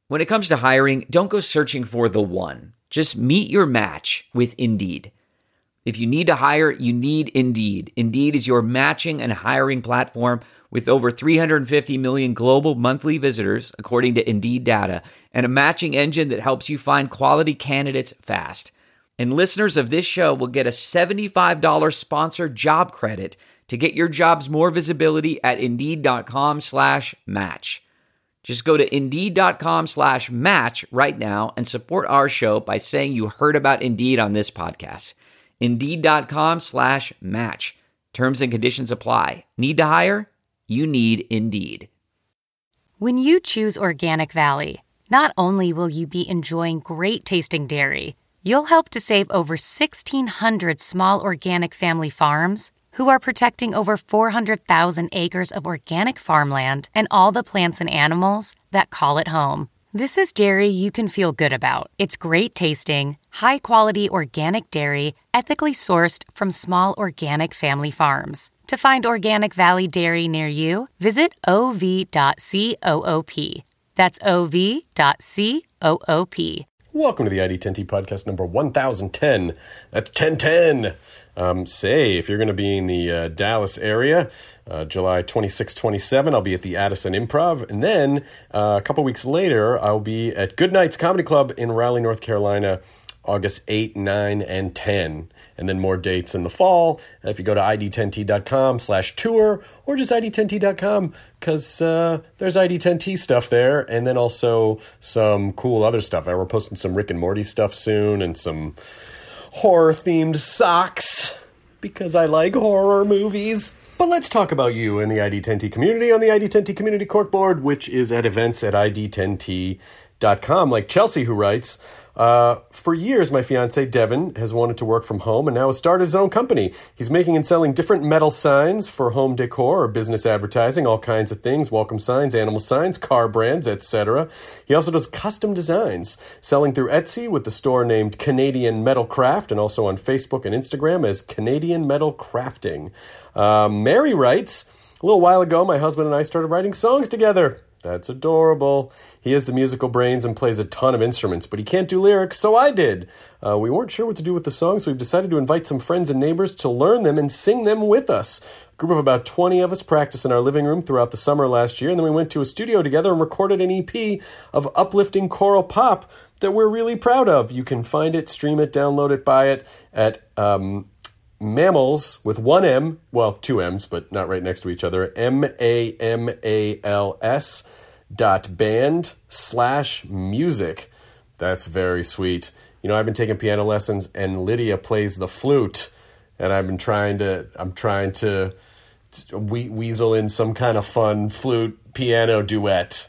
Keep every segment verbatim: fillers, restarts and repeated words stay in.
When it comes to hiring, don't go searching for the one. Just meet your match with Indeed. If you need to hire, you need Indeed. Indeed is your matching and hiring platform with over three hundred fifty million global monthly visitors, according to Indeed data, and a matching engine that helps you find quality candidates fast. And listeners of this show will get a seventy-five dollars sponsored job credit to get your jobs more visibility at Indeed.com slash match. Just go to Indeed.com slash match right now and support our show by saying you heard about Indeed on this podcast. Indeed.com slash match. Terms and conditions apply. Need to hire? You need Indeed. When you choose Organic Valley, not only will you be enjoying great tasting dairy, you'll help to save over sixteen hundred small organic family farms who are protecting over four hundred thousand acres of organic farmland and all the plants and animals that call it home. This is dairy you can feel good about. It's great tasting, high-quality organic dairy, ethically sourced from small organic family farms. To find Organic Valley Dairy near you, visit O V dot coop. That's O V dot coop. Welcome to the I D ten T podcast number one thousand ten. That's ten ten. Um, say, if you're going to be in the uh, Dallas area, uh, July twenty-sixth, twenty-seventh, I'll be at the Addison Improv. And then uh, a couple weeks later, I'll be at Good Nights Comedy Club in Raleigh, North Carolina, August eighth, ninth, and tenth. And then more dates in the fall. If you go to I D ten T dot com slash tour or just I D ten T dot com, because uh, there's I D ten T stuff there. And then also some cool other stuff. We're posting some Rick and Morty stuff soon and some horror-themed socks because I like horror movies. But let's talk about you in the I D ten T community on the I D ten T Community Corkboard, which is at events at I D ten T dot com. Like Chelsea, who writes, Uh, for years, my fiance, Devin, has wanted to work from home and now has started his own company. He's making and selling different metal signs for home decor or business advertising, all kinds of things, welcome signs, animal signs, car brands, et cetera. He also does custom designs, selling through Etsy with the store named Canadian Metal Craft and also on Facebook and Instagram as Canadian Metal Crafting. Uh, Mary writes, a little while ago, my husband and I started writing songs together. That's adorable. He has the musical brains and plays a ton of instruments, but he can't do lyrics, so I did. Uh, we weren't sure what to do with the songs, so we've decided to invite some friends and neighbors to learn them and sing them with us. A group of about twenty of us practiced in our living room throughout the summer last year, and then we went to a studio together and recorded an E P of uplifting choral pop that we're really proud of. You can find it, stream it, download it, buy it at um, Mammals with one M, well, two M's, but not right next to each other, M A M A L S dot band slash music. That's very sweet. You know, I've been taking piano lessons and Lydia plays the flute, and I've been trying to, I'm trying to we- weasel in some kind of fun flute piano duet.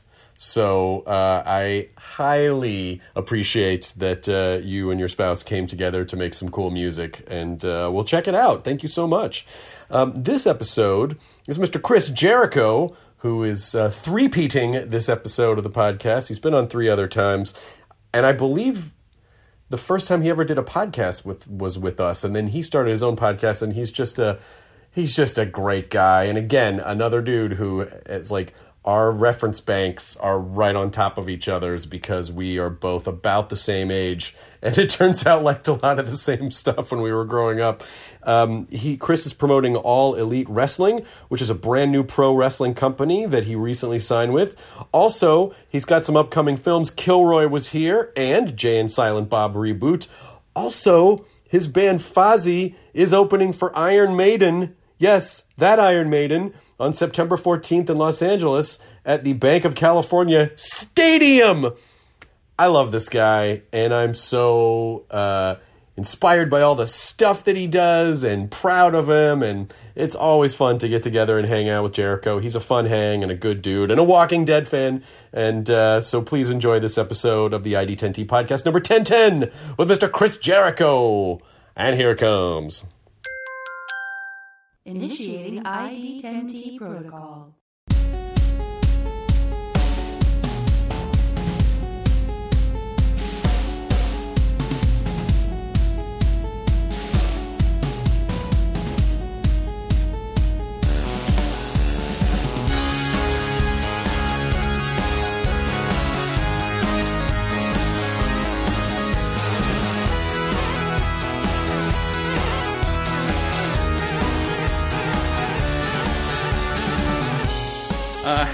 So uh, I highly appreciate that uh, you and your spouse came together to make some cool music, and uh, we'll check it out. Thank you so much. Um, this episode is Mister Chris Jericho, who is uh, three-peating this episode of the podcast. He's been on three other times, and I believe the first time he ever did a podcast with was with us, and then he started his own podcast, and he's just a he's just a great guy. And again, another dude who is like, our reference banks are right on top of each other's because we are both about the same age. And it turns out like a lot of the same stuff when we were growing up. Um, he Chris is promoting All Elite Wrestling, which is a brand new pro wrestling company that he recently signed with. Also, he's got some upcoming films. Kilroy Was Here and Jay and Silent Bob Reboot. Also, his band Fozzy is opening for Iron Maiden. Yes, that Iron Maiden. On September fourteenth in Los Angeles at the Bank of California Stadium. I love this guy, and I'm so uh, inspired by all the stuff that he does and proud of him, and it's always fun to get together and hang out with Jericho. He's a fun hang and a good dude and a Walking Dead fan, and uh, so please enjoy this episode of the I D ten T podcast number ten ten with Mister Chris Jericho. And here it comes. Initiating I D ten T protocol.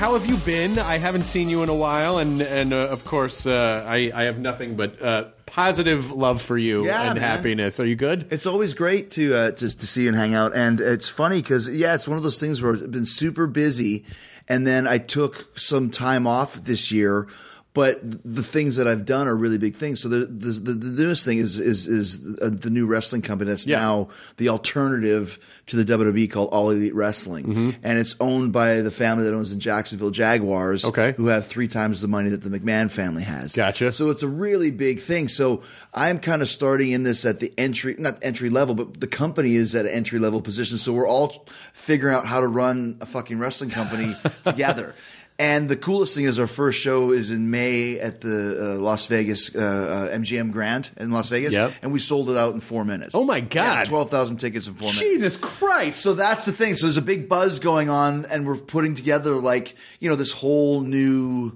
how have you been? I haven't seen you in a while, and and uh, of course, uh, I I have nothing but uh, positive love for you Yeah, and man. happiness. Are you good? It's always great to uh, to, to see you and hang out, and it's funny because yeah, it's one of those things where I've been super busy, and then I took some time off this year. But the things that I've done are really big things. So the the, the, the newest thing is is is the new wrestling company that's Yeah. now the alternative to the W W E called All Elite Wrestling, Mm-hmm. and it's owned by the family that owns the Jacksonville Jaguars, Okay. who have three times the money that the McMahon family has. Gotcha. So it's a really big thing. So I'm kind of starting in this at the entry, not entry level, but the company is at an entry level position. So we're all figuring out how to run a fucking wrestling company together. And the coolest thing is our first show is in May at the uh, Las Vegas uh, uh, M G M Grand in Las Vegas, Yep. and we sold it out in four minutes. Oh my God. Yeah, twelve thousand tickets in four minutes. Jesus Christ! So that's the thing. So there's a big buzz going on, and we're putting together like you know this whole new,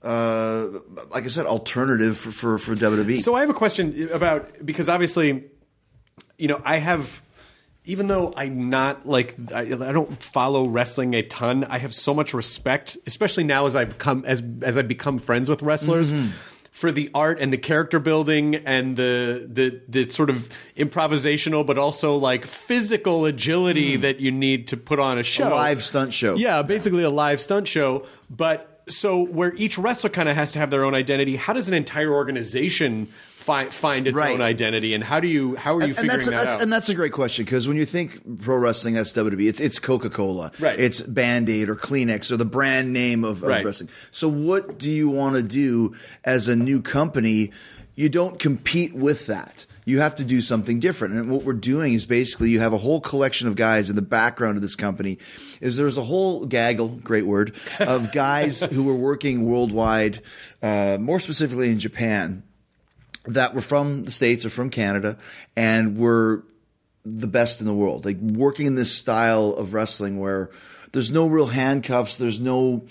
uh, like I said, alternative for for, for W W E. So I have a question about, because obviously, you know, I have, even though I'm not like, I, I don't follow wrestling a ton, I have so much respect, especially now as I've come, as, as I've become friends with wrestlers, Mm-hmm. for the art and the character building and the, the, the sort of improvisational, but also like physical agility that you need to put on a show. A live stunt show. Yeah, basically a live stunt show. But so where each wrestler kind of has to have their own identity, how does an entire organization find find its Right. own identity, and how do you how are you and, and figuring that's, that that's, out? And that's a great question because when you think pro wrestling, that's W W E. It's it's Coca Cola, Right. It's Band-Aid or Kleenex or the brand name of, of Right. wrestling. So what do you want to do as a new company? You don't compete with that. You have to do something different. And what we're doing is basically you have a whole collection of guys in the background of this company. Is there's a whole gaggle, great word, of guys who were working worldwide, uh, more specifically in Japan, that were from the States or from Canada and were the best in the world. Like working in this style of wrestling where there's no real handcuffs, there's no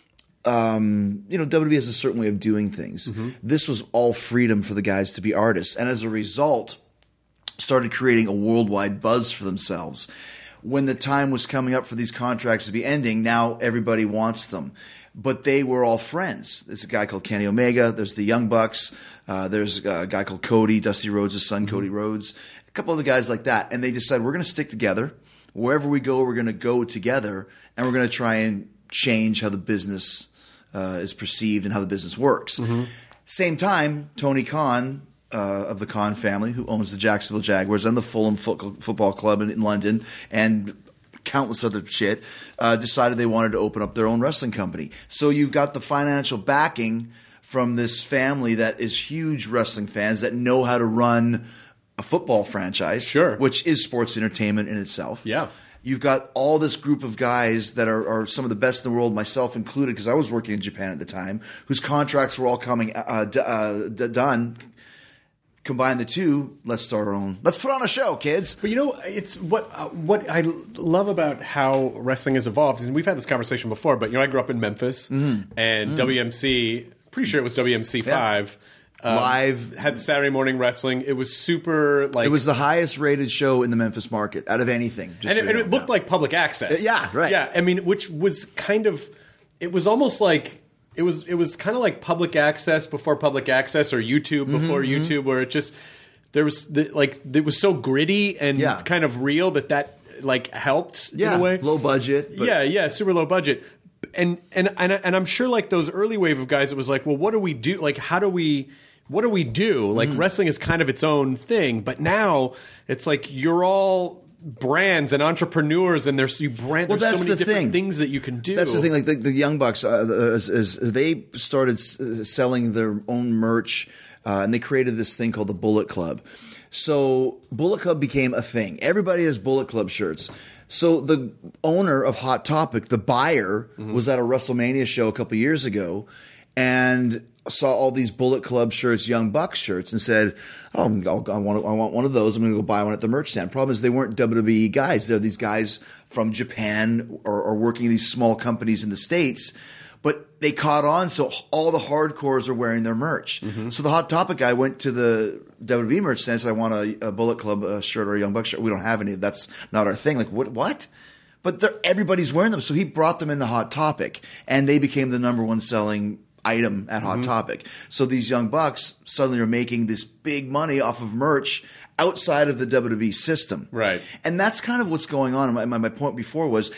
Um, you know, W W E has a certain way of doing things. This was all freedom for the guys to be artists. And as a result, started creating a worldwide buzz for themselves. When the time was coming up for these contracts to be ending, now everybody wants them. But they were all friends. There's a guy called Kenny Omega. There's the Young Bucks. Uh, there's a guy called Cody, Dusty Rhodes' son, Cody Rhodes. A couple other guys like that. And they decided we're going to stick together. Wherever we go, we're going to go together. And we're going to try and change how the business Uh, is perceived and how the business works. Same time, Tony Khan uh, of the Khan family, who owns the Jacksonville Jaguars and the Fulham Fo- Football Club in, in London and countless other shit, uh, decided they wanted to open up their own wrestling company. So you've got the financial backing from this family that is huge wrestling fans that know how to run a football franchise, Sure. which is sports entertainment in itself. Yeah. You've got all this group of guys that are, are some of the best in the world, myself included, because I was working in Japan at the time, whose contracts were all coming uh, d- uh, d- done. Combine the two, let's start our own. Let's put on a show, kids. But you know, it's what uh, what I love about how wrestling has evolved, and we've had this conversation before. But you know, I grew up in Memphis, and W M C. Pretty sure it was W M C five. Um, Live. had the Saturday morning wrestling. It was super like It was the highest rated show in the Memphis market out of anything. Just and, so it, you and know. it looked like public access. Yeah, right. Yeah, I mean, which was kind of, it was almost like it was it was kind of like public access before public access, or YouTube before Mm-hmm, YouTube, where it just there was the, like it was so gritty and Yeah. kind of real that that like helped yeah, in a way. low budget. But Yeah, yeah, super low budget. And and and and I'm sure like those early wave of guys, it was like, well, what do we do? Like, how do we? What do we do? Like Mm. wrestling is kind of its own thing, but now it's like you're all brands and entrepreneurs, and there's you brand. Well, there's that's so many the different thing. things that you can do. That's the thing. Like the, the Young Bucks, uh, is, is they started s- selling their own merch, uh, and they created this thing called the Bullet Club. So Bullet Club became a thing. Everybody has Bullet Club shirts. So the owner of Hot Topic, the buyer, Mm-hmm. was at a WrestleMania show a couple years ago, and saw all these Bullet Club shirts, Young Bucks shirts, and said, "Oh, I'll, I want I want one of those. I'm going to go buy one at the merch stand." Problem is, they weren't W W E guys. They're these guys from Japan or, or working in these small companies in the States. But they caught on, so all the hardcores are wearing their merch. So the Hot Topic guy went to the W W E merch stand and said, "I want a, a Bullet Club uh, shirt or a Young Bucks shirt." We don't have any. That's not our thing. Like, what? What? but they're- everybody's wearing them. So he brought them into Hot Topic, and they became the number one selling item at Hot Topic. So these young bucks suddenly are making this big money off of merch outside of the W W E system. Right. And that's kind of what's going on. My, my, my point before was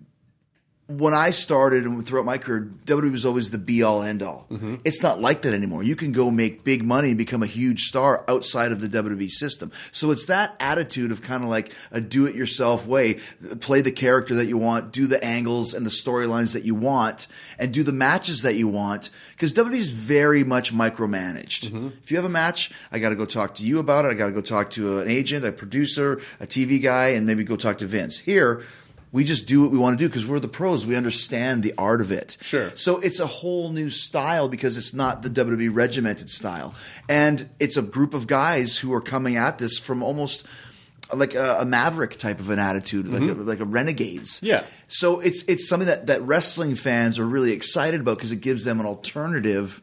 when I started and throughout my career, W W E was always the be-all, end-all. Mm-hmm. It's not like that anymore. You can go make big money and become a huge star outside of the W W E system. So it's that attitude of kind of like a do-it-yourself way. Play the character that you want, do the angles and the storylines that you want, and do the matches that you want. Because W W E is very much micromanaged. Mm-hmm. If you have a match, I got to go talk to you about it. I got to go talk to an agent, a producer, a T V guy, and maybe go talk to Vince. Here, we just do what we want to do because we're the pros. We understand the art of it. Sure. So it's a whole new style because it's not the W W E regimented style. And it's a group of guys who are coming at this from almost like a, a maverick type of an attitude, like, mm-hmm. a, like a renegades. Yeah. So it's it's something that, that wrestling fans are really excited about because it gives them an alternative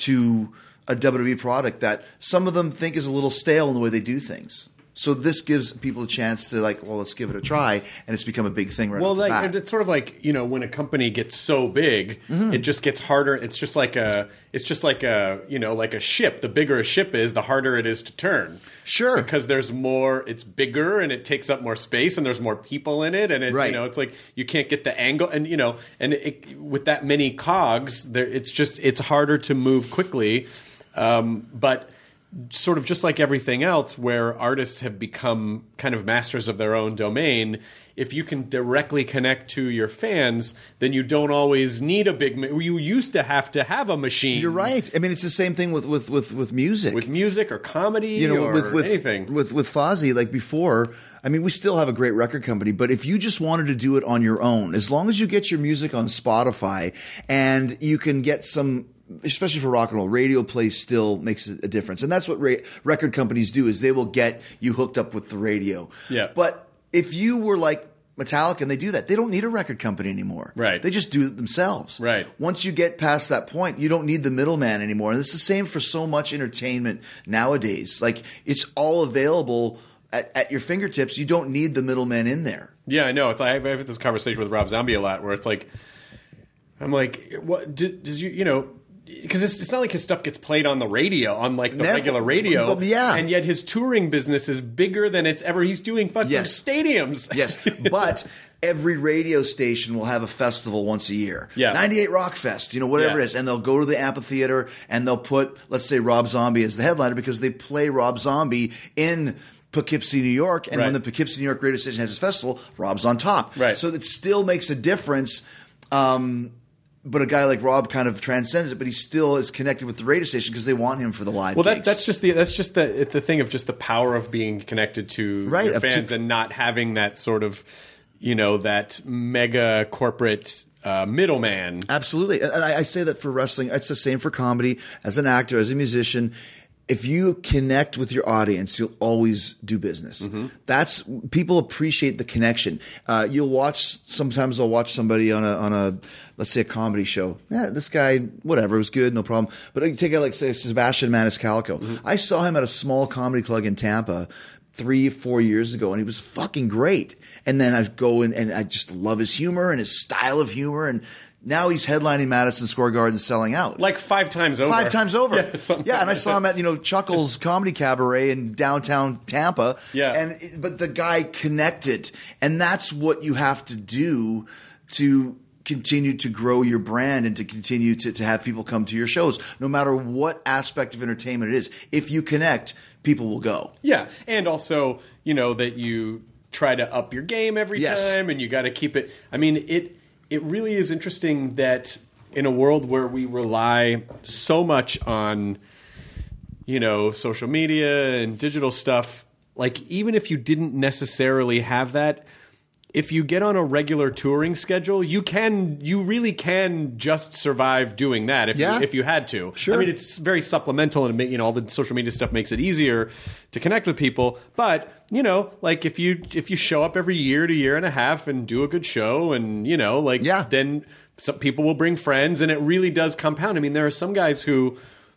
to a W W E product that some of them think is a little stale in the way they do things. So this gives people a chance to like, well, let's give it a try, and it's become a big thing right well, off the like, bat. and it's sort of like, you know, when a company gets so big, mm-hmm. it just gets harder. It's just like a, it's just like a, you know, like a ship. The bigger a ship is, the harder it is to turn. Sure, because there's more. It's bigger and it takes up more space, and there's more people in it, and it, right. you know, it's like you can't get the angle, and you know, and it, with that many cogs, there, it's just it's harder to move quickly, um, but. Sort of just like everything else where artists have become kind of masters of their own domain, if you can directly connect to your fans, then you don't always need a big – you used to have to have a machine. You're right. I mean, it's the same thing with, with, with, with music. With music or comedy you know, or with, with, anything. With, with Fozzy, like before – I mean, we still have a great record company, but if you just wanted to do it on your own, as long as you get your music on Spotify and you can get some – especially for rock and roll, radio play still makes a difference. And that's what ra- record companies do is they will get you hooked up with the radio. Yeah. But if you were like Metallica and they do that, they don't need a record company anymore. Right. They just do it themselves. Right. Once you get past that point, you don't need the middleman anymore. And it's the same for so much entertainment nowadays. Like it's all available at, at your fingertips. You don't need the middleman in there. Yeah, I know. It's I have, I have this conversation with Rob Zombie a lot where it's like, I'm like, what do, does you, you know, because it's, it's not like his stuff gets played on the radio, on like the Never. regular radio. Well, yeah. And yet his touring business is bigger than it's ever. He's doing fucking Yes. stadiums. Yes, but every radio station will have a festival once a year. Yeah. ninety-eight Rock Fest, you know, whatever Yeah. it is. And they'll go to the amphitheater and they'll put, let's say, Rob Zombie as the headliner because they play Rob Zombie in Poughkeepsie, New York. And Right. when the Poughkeepsie, New York radio station has its festival, Rob's on top. Right. So it still makes a difference. Um, but a guy like Rob kind of transcends it, but he still is connected with the radio station because they want him for the live Well, that, gigs. that's just the that's just the the thing of just the power of being connected to Right, your of to- fans and not having that sort of, you know, that mega corporate uh, middleman. Absolutely. And I, I say that for wrestling. It's the same for comedy. As an actor, as a musician, if you connect with your audience, you'll always do business. Mm-hmm. That's people appreciate the connection. Uh, you'll watch. Sometimes I'll watch somebody on a on a let's say a comedy show. Yeah, this guy, whatever, it was good, no problem. But I take out like say Sebastian Maniscalco. Mm-hmm. I saw him at a small comedy club in Tampa three, four years ago, and he was fucking great. And then I go in and I just love his humor and his style of humor and. Now he's headlining Madison Square Garden, selling out Like five times over. Five times over. Yeah, Yeah, something and I like saw that. him at you know Chuckles Comedy Cabaret in downtown Tampa. Yeah. and but the guy connected, and that's what you have to do to continue to grow your brand and to continue to, to have people come to your shows, no matter what aspect of entertainment it is. If you connect, people will go. Yeah, and also, you know, that you try to up your game every Yes. time, and you got to keep it. I mean, it it really is interesting that in a world where we rely so much on, you know, social media and digital stuff, like even if you didn't necessarily have that, if you get on a regular touring schedule, you can, you really can just survive doing that if Yeah. you, if you had to. Sure. I mean, it's very supplemental, and you know, all the social media stuff makes it easier to connect with people. But you know, like if you if you show up every year to year and a half and do a good show, and you know, like Yeah. then some people will bring friends, and it really does compound. I mean, there are some guys who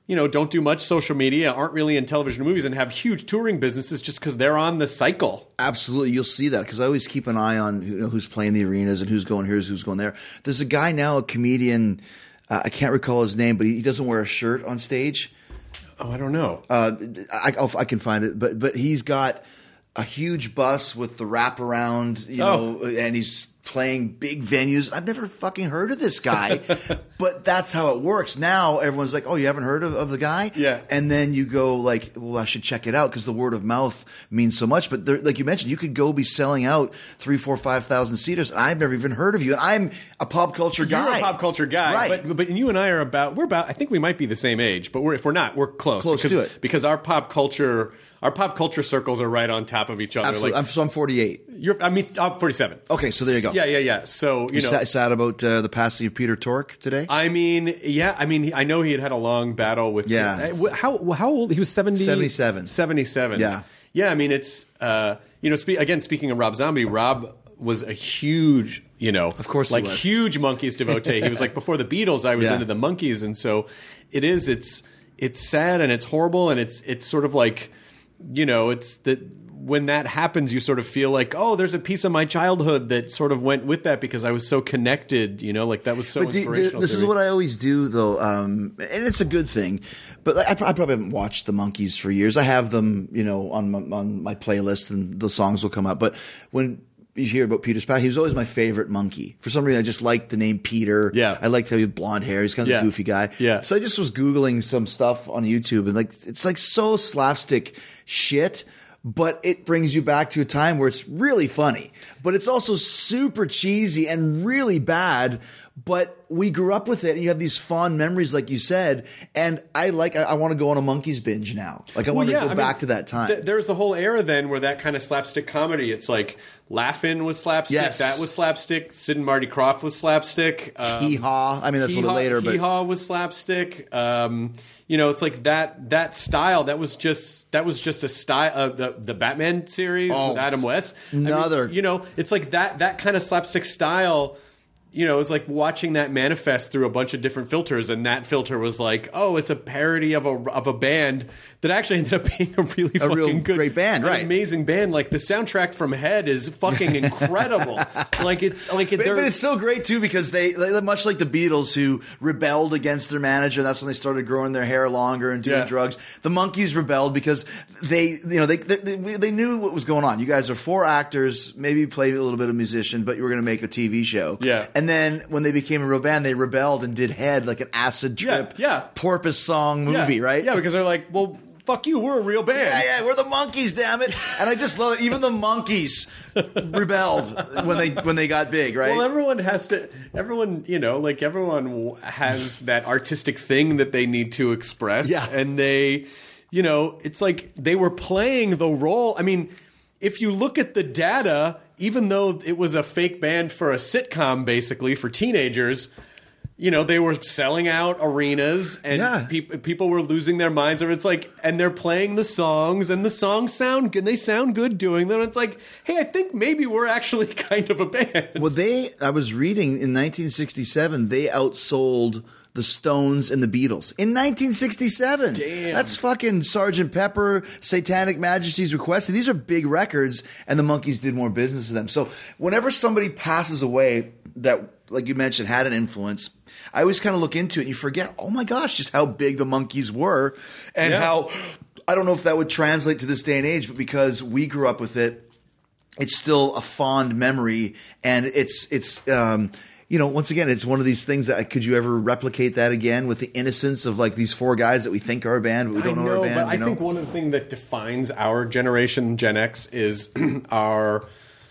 you know, don't do much social media, aren't really in television or movies, and have huge touring businesses just because they're on the cycle. Absolutely. You'll see that because I always keep an eye on you know, who's playing the arenas and who's going here, who's going there. There's a guy now, a comedian, uh, I can't recall his name, but he, he doesn't wear a shirt on stage. Oh, I don't know. Uh, I, I'll, I can find it, but but he's got a huge bus with the wraparound, you know, Oh. and he's playing big venues. I've never fucking heard of this guy, but that's how it works. Now everyone's like, oh, you haven't heard of, of the guy? Yeah. And then you go like, well, I should check it out because the word of mouth means so much. But there, like you mentioned, you could go be selling out three, four, five thousand seaters, and I've never even heard of you. And I'm a pop culture guy. You're a pop culture guy, Right. but but you and I are about we're about I think we might be the same age, but we're if we're not, we're close. Close because, to it. because our pop culture our pop culture circles are right on top of each other. Absolutely. Like, I'm, so I'm forty-eight. you're I mean I'm forty-seven. Okay, so there you go. Yeah, yeah, yeah. So you, You know, sad, sad about uh, the passing of Peter Tork today? I mean, yeah, I mean, he- I know he had had a long battle with. Yeah. Uh, how how old he was? seventy seventy-seven. seventy-seven. Yeah. Yeah. I mean, it's uh, you know, spe- again, speaking of Rob Zombie, Rob was a huge, you know, Of course he like was. huge Monkees devotee. He was like before the Beatles, I was Yeah. into the Monkees, and so it is. It's it's sad and it's horrible and it's it's sort of like, you know, it's that. When that happens, you sort of feel like, oh, there's a piece of my childhood that sort of went with that because I was so connected, you know, like that was so But do- inspirational. this to is me. what I always do, though, um, and it's a good thing. But I, I probably haven't watched the Monkees for years. I have them, you know, on my, on my playlist, and the songs will come up. But when you hear about Peter's past, he was always my favorite monkey. For some reason, I just liked the name Peter. Yeah. I liked how he had blonde hair. He's kind of Yeah. a goofy guy. Yeah. So I just was Googling some stuff on YouTube, and like it's like so slapstick shit. But it brings you back to a time where it's really funny, but it's also super cheesy and really bad. But we grew up with it, and you have these fond memories, like you said. And I like, I, I want to go on a Monkees binge now. Like I want Well, yeah, to go I back mean, to that time. th- there was a whole era then where that kind of slapstick comedy. It's like Laugh-In was slapstick. Yes. That was slapstick. Sid and Marty Krofft was slapstick. Um, Hee haw. I mean, that's a little Hee-Haw- later, but Hee-Haw was slapstick. Um, you know, it's like that that style. That was just that was just a style. Uh, the the Batman series Oh, with Adam West. I mean, another- you know, it's like that that kind of slapstick style. You know, it's like watching that manifest through a bunch of different filters, and that filter was like, oh, it's a parody of a of a band that actually ended up being a really A fucking real good, great band, an right. amazing band. Like the soundtrack from Head is fucking incredible. like it's like it, But, they're- but it's so great too because they, like, much like the Beatles who rebelled against their manager. That's when they started growing their hair longer and doing Yeah. drugs. The Monkees rebelled because they, you know, they, they they knew what was going on. You guys are four actors, maybe play a little bit of musician, but you were going to make a T V show. Yeah. And then when they became a real band, they rebelled and did Head, like an acid trip, Yeah, yeah. porpoise song movie, yeah, right? Yeah, because they're like, well, fuck you, we're a real band. Yeah, yeah, we're the Monkees, damn it! And I just love it. Even the Monkees rebelled when they when they got big, right? Well, everyone has to. Everyone, you know, like everyone w- has that artistic thing that they need to express. Yeah. and they, you know, it's like they were playing the role. I mean, if you look at the data, even though it was a fake band for a sitcom, basically for teenagers. You know, they were selling out arenas and Yeah. peop people were losing their minds. Or it's like, and they're playing the songs and the songs sound good. They sound good doing them. It's like, hey, I think maybe we're actually kind of a band. Well, they, I was reading in nineteen sixty-seven, they outsold the Stones and the Beatles in nineteen sixty-seven. Damn. That's fucking Sergeant Pepper, Satanic Majesty's Request. These are big records, and the Monkees did more business with them. So whenever somebody passes away that, like you mentioned, had an influence, I always kind of look into it and you forget, oh my gosh, just how big the Monkees were and Yeah. how, I don't know if that would translate to this day and age, but because we grew up with it, it's still a fond memory, and it's it's um, you know, once again, it's one of these things that could you ever replicate that again with the innocence of like these four guys that we think are a band, but we don't I know, know, are a band. but I you know? think one of the things that defines our generation, Gen X, is our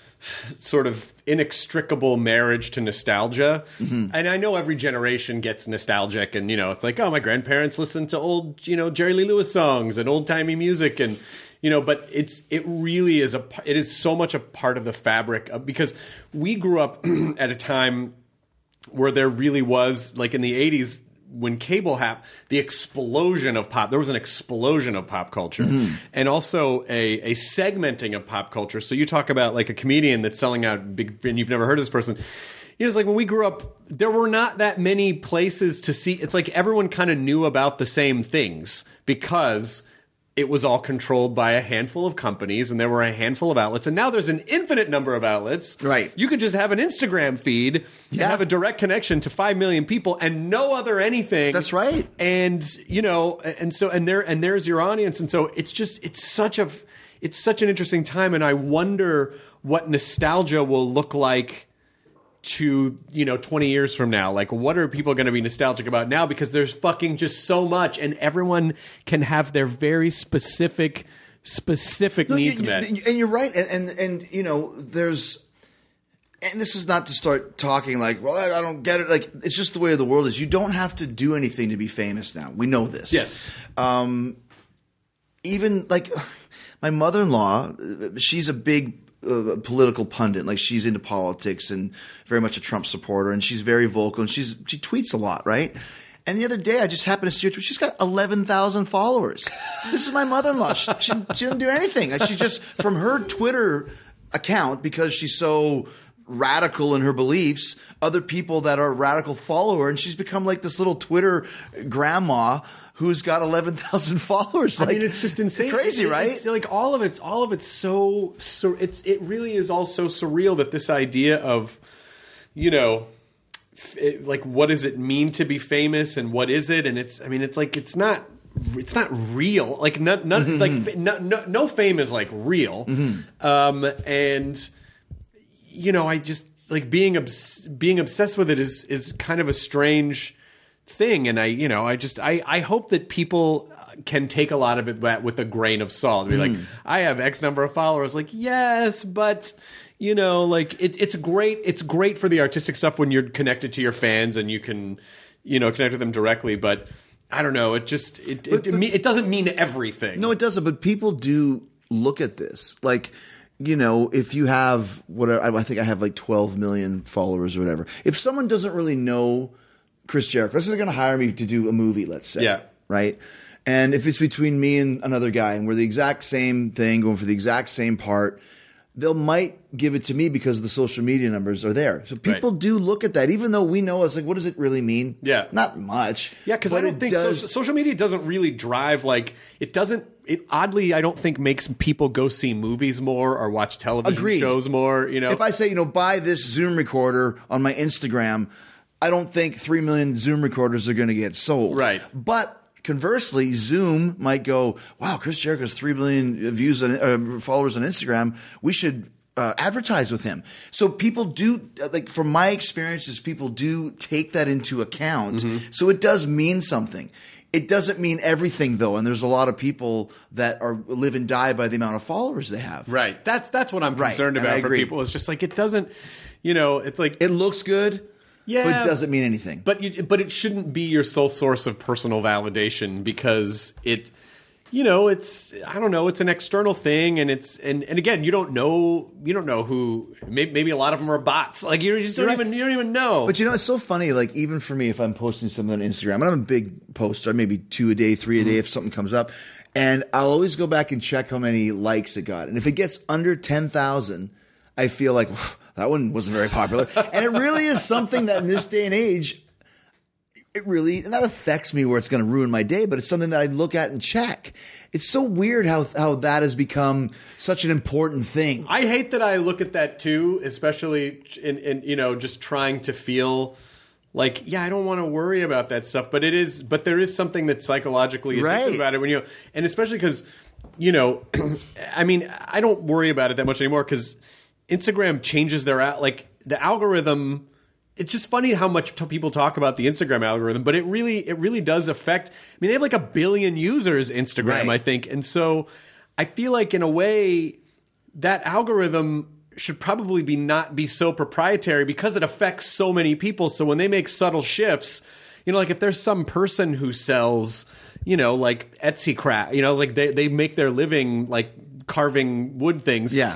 sort of inextricable marriage to nostalgia. Mm-hmm. And I know every generation gets nostalgic, and you know, it's like, oh, my grandparents listened to old, you know, Jerry Lee Lewis songs and old timey music, and you know, but it's it really is a it is so much a part of the fabric of, because we grew up at a time where there really was, like in the eighties, when cable happened, the explosion of pop, there was an explosion of pop culture Mm-hmm. and also a, a segmenting of pop culture. So you talk about like a comedian that's selling out big, and you've never heard of this person. know, it's like when we grew up, there were not that many places to see. It's like everyone kind of knew about the same things because it was all controlled by a handful of companies and there were a handful of outlets. And now there's an infinite number of outlets. Right. You could just have an Instagram feed Yeah. and have a direct connection to five million people and no other anything. That's right. And, you know, and so, and there, and there's your audience. And so it's just, it's such a, it's such an interesting time. And I wonder what nostalgia will look like to, you know, twenty years from now. Like, what are people going to be nostalgic about now? Because there's fucking just so much, and everyone can have their very specific, specific No, needs you, met. you, and you're right. And, and, and, you know, there's, and this is not to start talking like, well, I, I don't get it. Like, it's just the way the world is. You don't have to do anything to be famous now. We know this. Yes. Um, even like my mother-in-law, she's a big uh, political pundit. Like, she's into politics and very much a Trump supporter, and she's very vocal, and she's she tweets a lot, right? And the other day, I just happened to see her tweet. She's got eleven thousand followers. This is my mother-in-law. She, she, she didn't do anything. Like, she just, from her Twitter account, because she's so radical in her beliefs, other people that are radical follow her, and she's become like this little Twitter grandma who's got eleven thousand followers. Like, I mean, it's just insane. Crazy, It- right? It's like all of it's all of it's so, so it's it really is all so surreal that this idea of, you know, f- it, like what does it mean to be famous and what is it? And it's I mean, it's like it's not it's not real. Like none, none Mm-hmm. like fa- no, no no fame is like real. Mm-hmm. Um, and you know, I just like being obs- being obsessed with it is is kind of a strange thing, and I, you know, I just, I, I hope that people can take a lot of it that with a grain of salt. Be like, I have X number of followers. Like, yes, but you know, like it, it's great. It's great for the artistic stuff when you're connected to your fans and you can, you know, connect with them directly. But I don't know. It just, it, it, it, me- it doesn't mean everything. No, it doesn't. But people do look at this. Like, you know, if you have whatever, I think I have like twelve million followers or whatever. If someone doesn't really know Chris Jericho, let's say they're going to hire me to do a movie, let's say. Yeah. Right? And if it's between me and another guy and we're the exact same thing, going for the exact same part, they might give it to me because the social media numbers are there. So people Right. do look at that, even though we know it's like, what does it really mean? Yeah. Not much. Yeah, because I but don't it think does- social, social media doesn't really drive, like, it doesn't, it oddly, I don't think makes people go see movies more or watch television Agreed. shows more, you know? If I say, you know, buy this Zoom recorder on my Instagram, I don't think three million Zoom recorders are going to get sold. Right. But conversely, Zoom might go, wow, Chris Jericho has three million views and uh, followers on Instagram. We should uh, advertise with him. So people do, like, from my experiences, people do take that into account. Mm-hmm. So it does mean something. It doesn't mean everything, though, and there's a lot of people that are live and die by the amount of followers they have. Right. That's that's what I'm Right, concerned and about I for agree. people. It's just like it doesn't, you know, it's like It looks good, yeah, but it doesn't mean anything. But you, but it shouldn't be your sole source of personal validation because it, you know, it's I don't know, it's an external thing, and it's and, and again, you don't know you don't know who maybe, maybe a lot of them are bots. Like you just don't You're right. even you don't even know. But you know, it's so funny. Like, even for me, if I'm posting something on Instagram, and I'm a big poster, maybe two a day, three a day, if something comes up, and I'll always go back and check how many likes it got. And if it gets under ten thousand, I feel like that one wasn't very popular. And it really is something that in this day and age, it really, and that affects me where it's going to ruin my day, but it's something that I look at and check. It's so weird how how that has become such an important thing. I hate that I look at that too, especially in, in you know just trying to feel like yeah I don't want to worry about that stuff, but it is but there is something that's psychologically addictive Right. about it when you and especially because you know I mean I don't worry about it that much anymore because Instagram changes their out like the algorithm. It's just funny how much t- people talk about the Instagram algorithm, but it really, it really does affect. I mean, they have like a billion users Instagram, Right. I think, and so I feel like in a way that algorithm should probably be not be so proprietary because it affects so many people. So when they make subtle shifts, you know, like if there's some person who sells, you know, like Etsy crap, you know, like they they make their living like carving wood things, Yeah.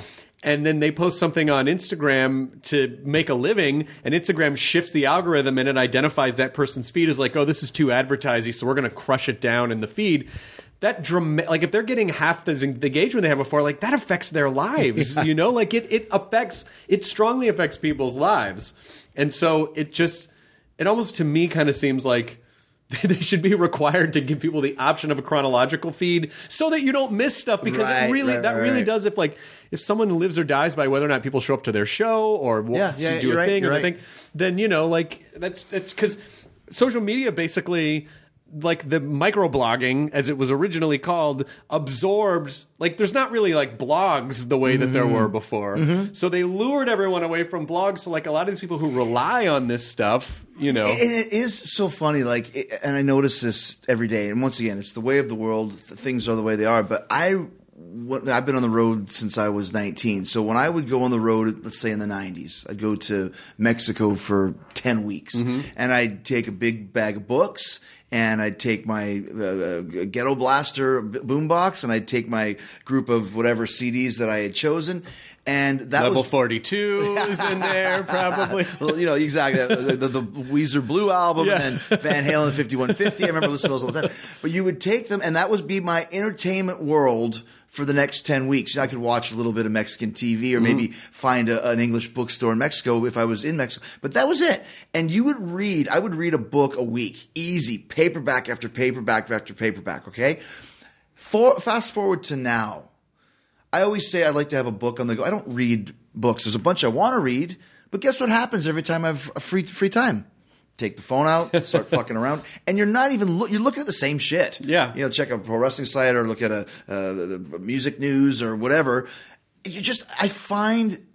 and then they post something on Instagram to make a living, and Instagram shifts the algorithm and it identifies that person's feed as like, oh, this is too advertising, so we're going to crush it down in the feed. That drama- like if they're getting half the engagement they had before, like that affects their lives, yeah. you know, like it, it affects, it strongly affects people's lives. And so it just, it almost to me kind of seems like they should be required to give people the option of a chronological feed so that you don't miss stuff, because right, it really, right, that right, really right. does. If like, if someone lives or dies by whether or not people show up to their show or Yeah, wants yeah, to do you're a right, thing or you're a thing, right. then, you know, like that's, that's because social media basically, like the microblogging, as it was originally called, absorbed, like there's not really like blogs the way that there were before. Mm-hmm. So they lured everyone away from blogs. So like a lot of these people who rely on this stuff, you know. And it is so funny, like, it- and I notice this every day. And once again, it's the way of the world. Th- Things are the way they are. But I, what, I've been on the road since I was nineteen. So when I would go on the road, let's say in the nineties, I'd go to Mexico for ten weeks. Mm-hmm. And I'd take a big bag of books. And I'd take my uh, Ghetto Blaster boombox, and I'd take my group of whatever C Ds that I had chosen. And that Level was forty-two is in there, probably. Well, you know, exactly. The, the, the Weezer Blue album Yeah. and then Van Halen fifty-one fifty. I remember listening to those all the time. But you would take them, and that would be my entertainment world for the next ten weeks. I could watch a little bit of Mexican T V or maybe find a, an English bookstore in Mexico if I was in Mexico. But that was it. And you would read, I would read a book a week, easy, paperback after paperback after paperback, okay? For, fast forward to now. I always say I'd like to have a book on the go. I don't read books. There's a bunch I want to read, but guess what happens every time I have a free free time? Take the phone out, start fucking around, and you're not even look. You're looking at the same shit. Yeah, you know, check a pro wrestling site or look at a uh, the, the music news or whatever. You just, I find,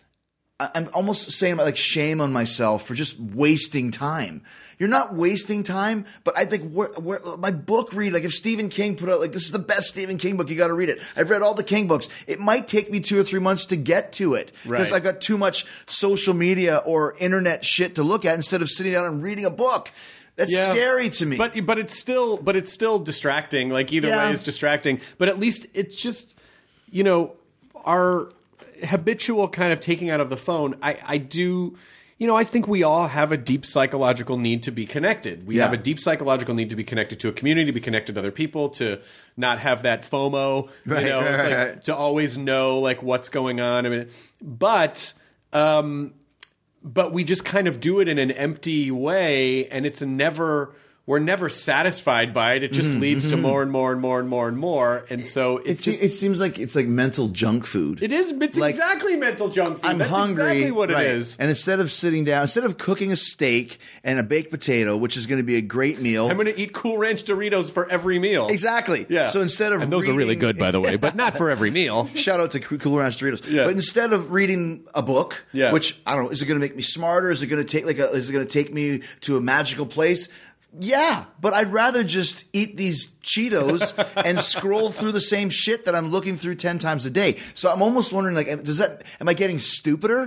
I'm almost saying like shame on myself for just wasting time. You're not wasting time, but I think where, where, my book read, like if Stephen King put out, like this is the best Stephen King book, you got to read it. I've read all the King books. It might take me two or three months to get to it because Right. I've got too much social media or internet shit to look at instead of sitting down and reading a book. That's Yeah. scary to me. But but it's still but it's still distracting. Like either Yeah. way is distracting. But at least it's just, you know, our habitual kind of taking out of the phone. I, I do, you know, I think we all have a deep psychological need to be connected. We Yeah. have a deep psychological need to be connected to a community, to be connected to other people, to not have that FOMO, Right, you know, right, it's like, right. to always know like what's going on. I mean, but um, but we just kind of do it in an empty way, and it's a never. We're never satisfied by it. It just Mm-hmm, leads to more and more and more and more and more. And so it, it's se- just, it seems like it's like mental junk food. it is. It's like, exactly mental junk food. I'm That's hungry. exactly what right. it is. And instead of sitting down, instead of cooking a steak and a baked potato, which is going to be a great meal. I'm going to eat Cool Ranch Doritos for every meal. Exactly. Yeah. So instead of and those are really reading- good, by the way, but not for every meal. Shout out to Cool Ranch Doritos. Yeah. But instead of reading a book, Yeah. which I don't know, is it going to make me smarter? Is it going to take like a, is it going to take me to a magical place? Yeah, but I'd rather just eat these Cheetos and scroll through the same shit that I'm looking through ten times a day. So I'm almost wondering, like, does that, am I getting stupider?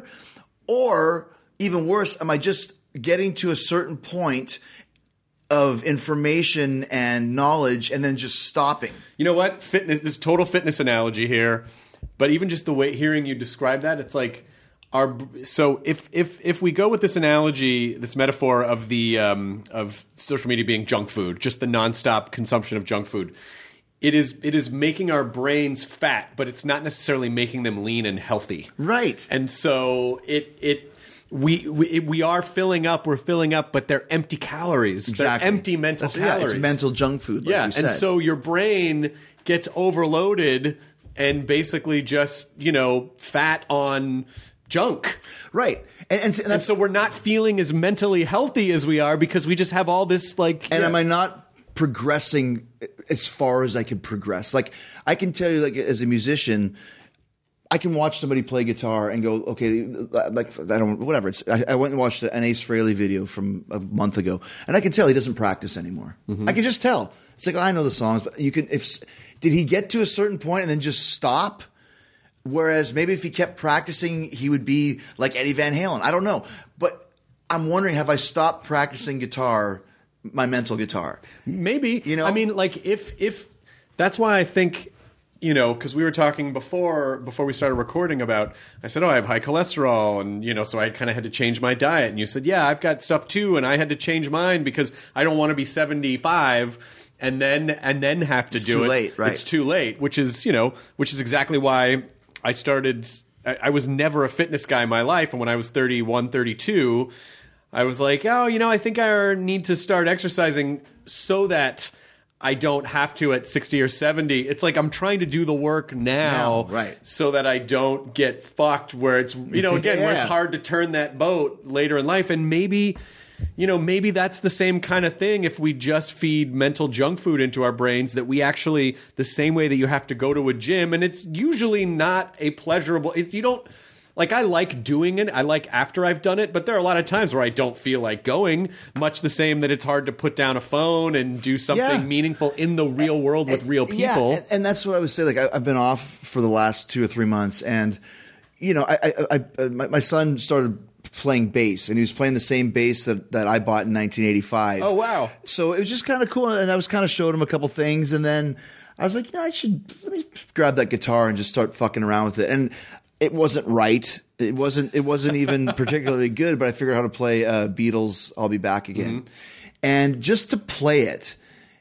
Or even worse, am I just getting to a certain point of information and knowledge and then just stopping? You know what? Fitness. This total fitness analogy here, but even just the way hearing you describe that, it's like our. So if if if we go with this analogy, this metaphor of the um, of social media being junk food, just the nonstop consumption of junk food. It is it is making our brains fat, but it's not necessarily making them lean and healthy. Right. And so it it we we we are filling up, we're filling up, but they're empty calories. Exactly. They're empty mental That's- calories. Yeah, it's mental junk food. Like yeah, you said. and so your brain gets overloaded and basically just, you know, fat on junk. Right. And, and, and, And that's, so we're not feeling as mentally healthy as we are because we just have all this like and yeah. am I not progressing as far as I could progress? Like I can tell you, like as a musician, I can watch somebody play guitar and go, okay, like I don't, whatever. It's I, I went and watched an Ace Frehley video from a month ago, and I can tell he doesn't practice anymore. Mm-hmm. I can just tell. It's like, oh, I know the songs, but you can. If did he get to a certain point and then just stop? Whereas maybe if he kept practicing, he would be like Eddie Van Halen. I don't know, but I'm wondering, have I stopped practicing guitar? My mental guitar. Maybe. You know? I mean, like if if that's why I think you know, because we were talking before before we started recording about, I said, oh, I have high cholesterol, and, you know, so I kind of had to change my diet. And you said, yeah, I've got stuff too, and I had to change mine because I don't want to be seventy-five and then and then have to It's do too it. late, right. It's too late, which is, you know, which is exactly why I started. I, I was never a fitness guy in my life, and when I was thirty-one, thirty-two, I was like, oh, you know, I think I need to start exercising so that I don't have to at sixty or seventy. It's like I'm trying to do the work now, Now, right. so that I don't get fucked where it's, you know, again, where it's Yeah. hard to turn that boat later in life. And maybe, you know, maybe that's the same kind of thing if we just feed mental junk food into our brains, that we actually, the same way that you have to go to a gym, and it's usually not a pleasurable, if you don't, like, I like doing it. I like after I've done it, but there are a lot of times where I don't feel like going, much the same that it's hard to put down a phone and do something Yeah. meaningful in the real world with real people. Yeah, and, and that's what I would say. Like, I, I've been off for the last two or three months, and you know, I, I, I my, my son started playing bass, and he was playing the same bass that, that I bought in nineteen eighty-five. Oh, wow. So it was just kind of cool, and I was kind of showed him a couple things, and then I was like, yeah, I should let me grab that guitar and just start fucking around with it. And it wasn't right. It wasn't. It wasn't even particularly good. But I figured out how to play uh, Beatles. I'll Be Back Again, Mm-hmm. and just to play it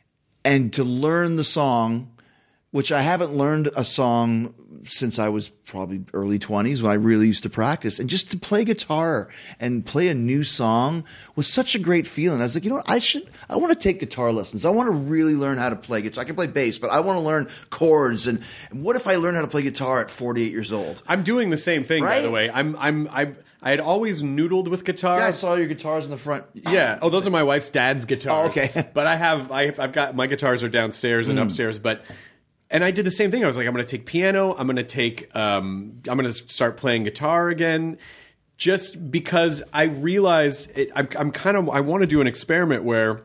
and to learn the song, which I haven't learned a song since I was probably early twenties when I really used to practice. And just to play guitar and play a new song was such a great feeling. I was like, you know what? I should, I want to take guitar lessons. I want to really learn how to play guitar. I can play bass, but I want to learn chords. And what if I learn how to play guitar at forty-eight years old? I'm doing the same thing, by Right? the way. I'm, I'm, I, I had always noodled with guitar. Yeah, I saw your guitars in the front. Yeah. Oh, those are my wife's dad's guitars. Oh, okay. But I have, I, I've got, my guitars are downstairs and upstairs, but, and I did the same thing. I was like, I'm going to take piano. I'm going to take, um, I'm going to start playing guitar again, just because I realize it, I'm, I'm kind of, I want to do an experiment where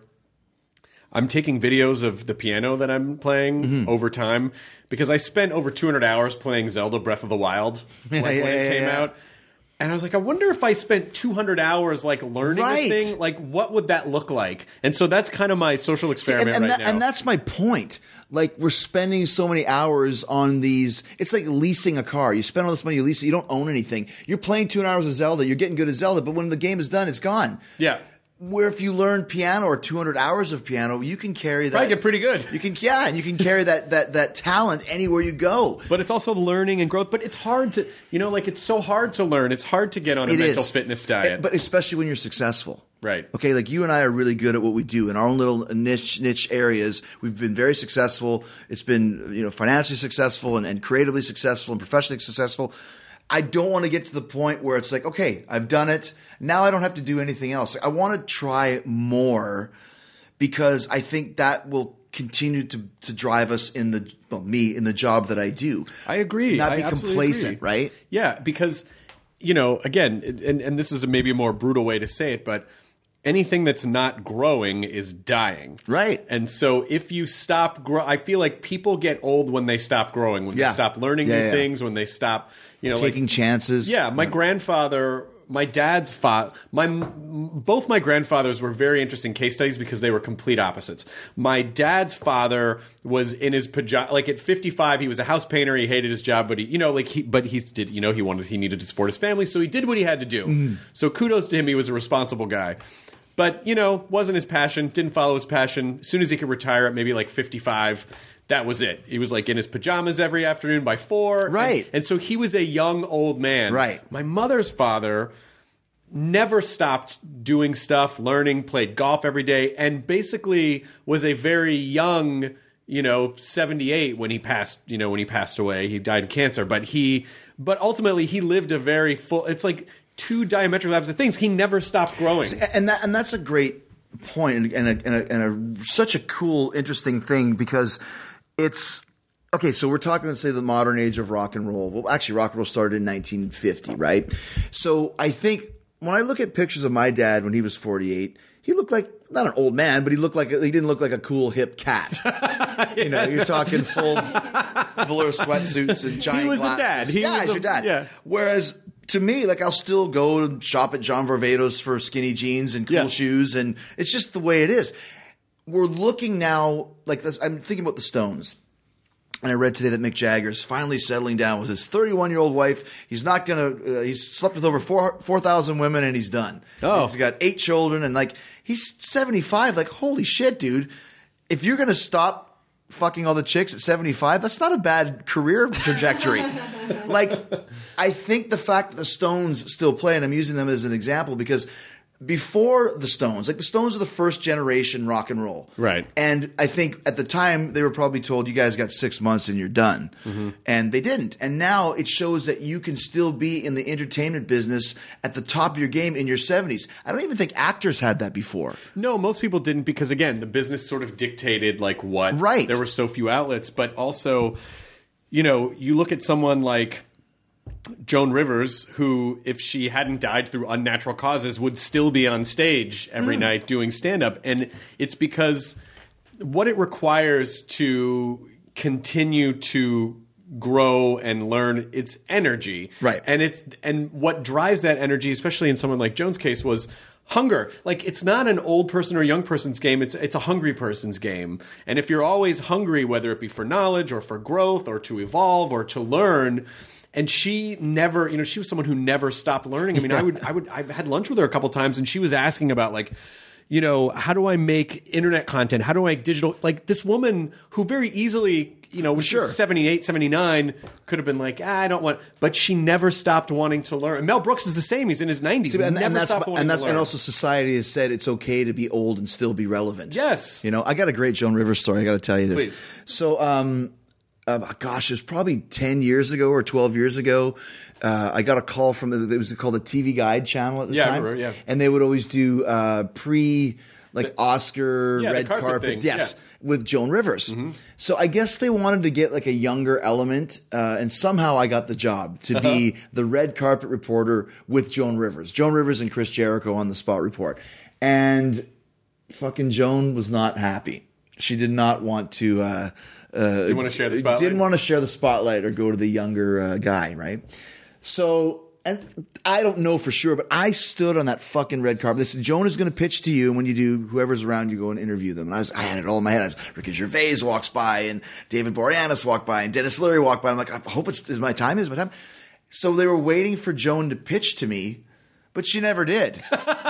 I'm taking videos of the piano that I'm playing Mm-hmm. over time, because I spent over two hundred hours playing Zelda Breath of the Wild like, Yeah, when yeah, it yeah, came yeah. out. And I was like, I wonder if I spent two hundred hours like learning Right. a thing, like what would that look like? And so that's kind of my social See, experiment and, and, right that- now. and that's my point. Like, we're spending so many hours on these. It's like leasing a car. You spend all this money, you lease it, you don't own anything. You're playing two hours of Zelda, you're getting good at Zelda, but when the game is done, it's gone. yeah. Where if you learn piano or two hundred hours of piano, you can carry that. Probably get pretty good. You can, yeah, and you can carry that that that talent anywhere you go. But it's also learning and growth. But it's hard to, you know, like it's so hard to learn. It's hard to get on a It mental is. fitness diet. But especially when you're successful. Right. Okay, like you and I are really good at what we do in our own little niche niche areas. We've been very successful. It's been, you know, financially successful and, and creatively successful and professionally successful. I don't want to get to the point where it's like, okay, I've done it. Now I don't have to do anything else. I want to try more because I think that will continue to, to drive us in the, well, me in the job that I do. I agree. Not I be absolutely complacent, agree. right? Yeah, because, you know, again, and, and this is a, maybe a more brutal way to say it, but anything that's not growing is dying. Right. And so if you stop grow, I feel like people get old when they stop growing, when Yeah. they stop learning Yeah, new yeah. things, when they stop, you know, Taking like, chances. yeah, my grandfather, my dad's father, my both my grandfathers were very interesting case studies because they were complete opposites. My dad's father was in his pajama, like at fifty-five, he was a house painter. He hated his job, but he, you know, like he, but he did, you know, he wanted, he needed to support his family, so he did what he had to do. Mm-hmm. So kudos to him. He was a responsible guy. But, you know, wasn't his passion, didn't follow his passion. As soon as he could retire at maybe like fifty-five, that was it. He was like in his pajamas every afternoon by four. Right. And, and so he was a young old man. Right. My mother's father never stopped doing stuff, learning, played golf every day, and basically was a very young, you know, seventy-eight when he passed, you know, when he passed away. He died of cancer. But he, but ultimately he lived a very full, it's like two diametrically opposite things. He never stopped growing. And that and that's a great point and, and, a, and, a, and a, such a cool, interesting thing because it's okay. So we're talking, let's say, the modern age of rock and roll. Well, actually, rock and roll started in nineteen fifty, right? So I think when I look at pictures of my dad when he was forty-eight, he looked like not an old man, but he looked like he didn't look like a cool hip cat. You know, you're talking full velour sweatsuits and giant was a glasses. dad. He yeah, was he's a- your dad. yeah. Whereas to me, like I'll still go and shop at John Varvatos for skinny jeans and cool Yeah. shoes, and it's just the way it is. We're looking now like this. I'm thinking about the Stones. And I read today that Mick Jagger's finally settling down with his thirty-one-year-old wife. He's not going to uh, – he's slept with over four 4,000 women and he's done. Oh. He's got eight children and, like, he's seventy-five. Like, holy shit, dude. If you're going to stop fucking all the chicks at seventy-five, that's not a bad career trajectory. Like, I think the fact that the Stones still play, and I'm using them as an example because – before the Stones, like the Stones are the first generation rock and roll. Right. And I think at the time they were probably told you guys got six months and you're done. Mm-hmm. And they didn't. And now it shows that you can still be in the entertainment business at the top of your game in your seventies. I don't even think actors had that before. No, most people didn't because, again, the business sort of dictated like what. Right. There were so few outlets. But also, you know, you look at someone like Joan Rivers, who, if she hadn't died through unnatural causes, would still be on stage every mm. night doing stand-up. And it's because what it requires to continue to grow and learn, it's energy. Right. And it's and what drives that energy, especially in someone like Joan's case, was hunger. Like, it's not an old person or young person's game. It's it's a hungry person's game. And if you're always hungry, whether it be for knowledge or for growth or to evolve or to learn. And she never, you know, she was someone who never stopped learning. I mean, I would, I would, I had lunch with her a couple times, and she was asking about, like, you know, how do I make internet content? How do I digital? Like, this woman who very easily, you know, when she was seventy-eight, seventy-nine, could have been like, ah, I don't want, but she never stopped wanting to learn. And Mel Brooks is the same. He's in his nineties. See, and, never and that's, stopped wanting and that's to learn. and also society has said it's okay to be old and still be relevant. Yes. You know, I got a great Joan Rivers story. I got to tell you this. Please. So, um, uh, gosh, it was probably ten years ago or twelve years ago. Uh, I got a call from it was called the T V Guide channel at the yeah, time. I remember, yeah. And they would always do uh, pre like the, Oscar yeah, red carpet, carpet, yes, yeah. with Joan Rivers. Mm-hmm. So I guess they wanted to get like a younger element, uh, and somehow I got the job to uh-huh. be the red carpet reporter with Joan Rivers, Joan Rivers and Chris Jericho on the spot report, and fucking Joan was not happy. She did not want to. Uh, uh, didn't want to share the spotlight. Didn't want to share the spotlight or go to the younger uh, guy, right? So, and I don't know for sure, but I stood on that fucking red carpet. They said, Joan is going to pitch to you, and when you do, whoever's around, you go and interview them. And I was, I had it all in my head. I was, Ricky Gervais walks by, and David Boreanaz walked by, and Dennis Leary walked by. I'm like, I hope it's is my time. Is my time. So they were waiting for Joan to pitch to me, but she never did.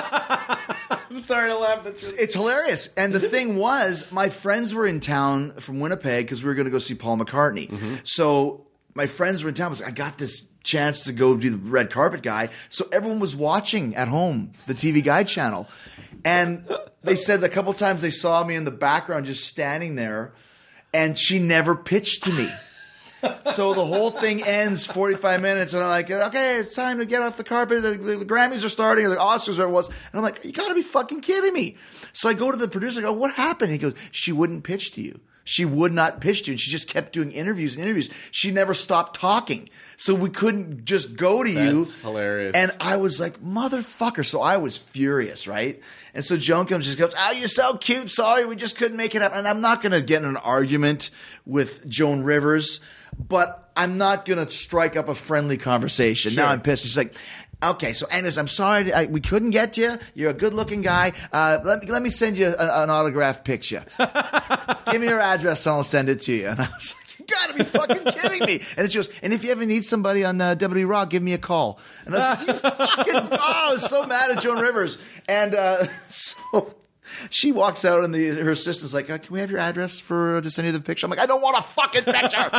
I'm sorry to laugh. That's really- it's hilarious. And the thing was, my friends were in town from Winnipeg because we were going to go see Paul McCartney. Mm-hmm. So my friends were in town. I was like, I got this chance to go be the red carpet guy. So everyone was watching at home, the T V Guide channel. And they said a couple times they saw me in the background just standing there, and she never pitched to me. So the whole thing ends forty-five minutes, and I'm like, okay, it's time to get off the carpet. The, the, the Grammys are starting, or the Oscars, whatever it was. And I'm like, you got to be fucking kidding me. So I go to the producer, I go, what happened? He goes, she wouldn't pitch to you. She would not pitch to you. And she just kept doing interviews and interviews. She never stopped talking. So we couldn't just go to you. That's hilarious. And I was like, motherfucker. So I was furious, right? And so Joan comes, just goes, oh, you're so cute. Sorry, we just couldn't make it happen. And I'm not going to get in an argument with Joan Rivers, but I'm not going to strike up a friendly conversation. Sure. Now I'm pissed. She's like, okay, so anyways, I'm sorry I, we couldn't get you. You're a good-looking guy. Uh, let me let me send you a, an autographed picture. Give me your address and I'll send it to you. And I was like, you got to be fucking kidding me. And it goes, and if you ever need somebody on uh, W Rock, give me a call. And I was like, you fucking, oh, I was so mad at Joan Rivers. And uh, so she walks out, and the, her assistant's like, uh, can we have your address for uh, to send you the picture? I'm like, I don't want a fucking picture.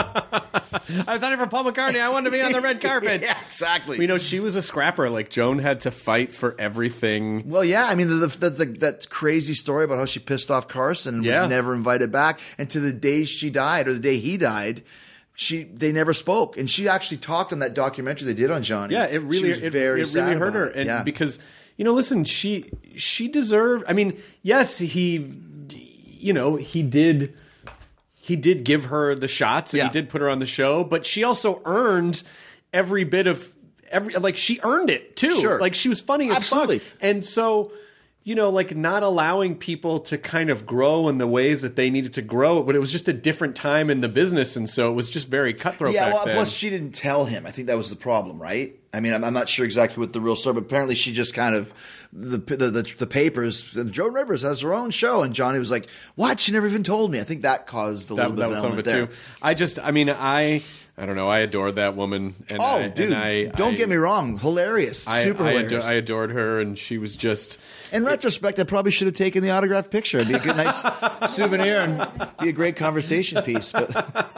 I was hunting for Paul McCartney. I wanted to be on the red carpet. Yeah, exactly. You know, she was a scrapper. Like, Joan had to fight for everything. Well, yeah. I mean, the, the, that's a, that crazy story about how she pissed off Carson and yeah. was never invited back. And to the day she died, or the day he died, she they never spoke. And she actually talked on that documentary they did on Johnny. Yeah, it really, she was it, very it sad really hurt her. it. And yeah. because, you know, listen, she she deserved. I mean, yes, he, you know, he did. He did give her the shots, and yeah. he did put her on the show, but she also earned every bit of every. Like, she earned it too. Sure. Like, she was funny as Absolutely. fuck. And so, you know, like not allowing people to kind of grow in the ways that they needed to grow. But it was just a different time in the business. And so it was just very cutthroat Yeah, back well, then. plus she didn't tell him. I think that was the problem, right? I mean, I'm, I'm not sure exactly what the real story, but apparently she just kind of, the the, the, the papers, Joan Rivers has her own show. And Johnny was like, what? She never even told me. I think that caused a little that, bit that of was an some of element it there. too. I just, I mean, I... I don't know. I adored that woman. And Oh, I, dude! and I, don't I, get me wrong, hilarious, I, super I, hilarious. ado- I adored her, and she was just. In retrospect, I probably should have taken the autographed picture. It'd be a good, nice souvenir and be a great conversation piece. But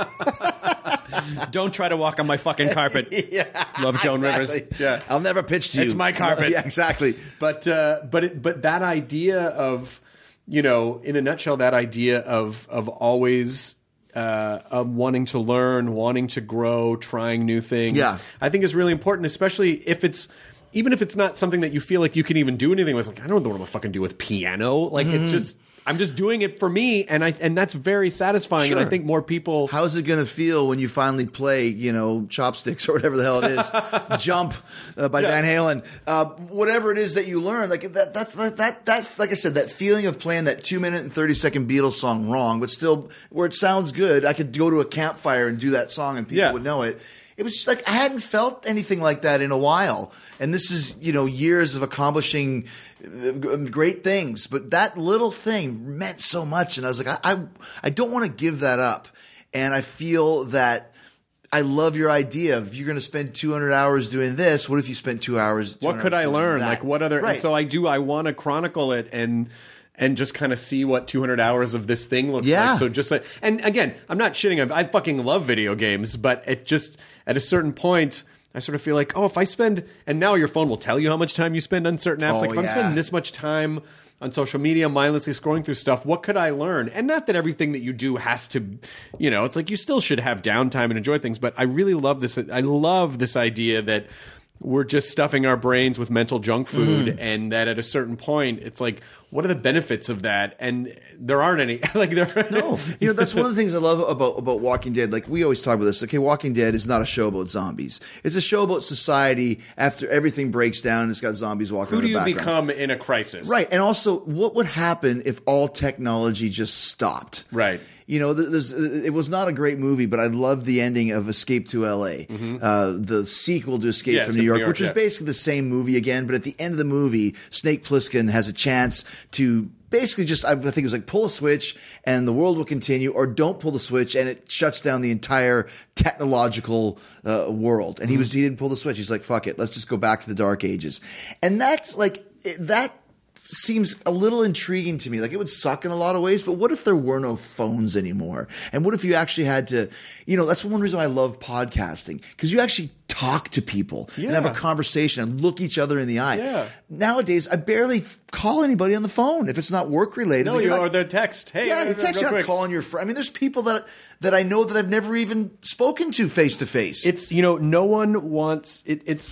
Don't try to walk on my fucking carpet. yeah, Love Joan exactly. Rivers. Yeah, I'll never pitch to you. It's my carpet. Yeah, exactly. But uh, but it, but that idea of, you know, in a nutshell, that idea of of always. Uh, of wanting to learn, wanting to grow, trying new things. Yeah. I think is really important, especially if it's, even if it's not something that you feel like you can even do anything with. Like, I don't know what I'm gonna fucking do with piano. Like, Mm-hmm. it's just, I'm just doing it for me, and I and that's very satisfying. And I Sure. think more people. How's it going to feel when you finally play, you know, Chopsticks or whatever the hell it is, Jump uh, by Yeah. Van Halen, uh, whatever it is that you learn, like that, that, that, that, that, like I said, that feeling of playing that two minute and thirty second Beatles song wrong, but still where it sounds good. I could go to a campfire and do that song and people Yeah. would know it. It was just like I hadn't felt anything like that in a while, and this is, you know, years of accomplishing uh, great things. But that little thing meant so much, and I was like, I, I, I don't want to give that up. And I feel that I love your idea of you're going to spend two hundred hours doing this. What if you spent two hours? What could I learn? Like, what other? Right. And so I do. I want to chronicle it and. And just kind of see what two hundred hours of this thing looks Yeah. like. So just like, and again, I'm not shitting. I fucking love video games, but it just at a certain point, I sort of feel like, oh, if I spend, and now your phone will tell you how much time you spend on certain apps. Oh, like if I'm yeah. spending this much time on social media, mindlessly scrolling through stuff, what could I learn? And not that everything that you do has to, you know, it's like you still should have downtime and enjoy things. But I really love this. I love this idea that we're just stuffing our brains with mental junk food, Mm. and that at a certain point, it's like, what are the benefits of that? And there aren't any. like there. No, you know, that's one of the things I love about about Walking Dead. Like we always talk about this. Okay, Walking Dead is not a show about zombies. It's a show about society after everything breaks down. It's got zombies walking Who in do the you background. become in a crisis? Right, and also, what would happen if all technology just stopped? Right. You know, there's, it was not a great movie, but I loved the ending of Escape to L A, uh, the sequel to Escape Yeah, from Escape New from York, New York, which was yeah. basically the same movie again. But at the end of the movie, Snake Plissken has a chance to basically just, I think it was like pull a switch and the world will continue, or don't pull the switch and it shuts down the entire technological uh, world. And he was he didn't pull the switch. He's like, fuck it, let's just go back to the dark ages. And that's like it- that. Seems a little intriguing to me. Like it would suck in a lot of ways, but what if there were no phones anymore? And what if you actually had to, you know, that's one reason I love podcasting, because you actually talk to people and have a Yeah. conversation and look each other in the eye. Yeah. Nowadays, I barely f- call anybody on the phone if it's not work related. No, Like, you you're or not- the text. Hey, yeah, uh, you're texting, real you're not quick. calling your friend. I mean, there's people that that I know that I've never even spoken to face to face. It's, you know, no one wants it. It's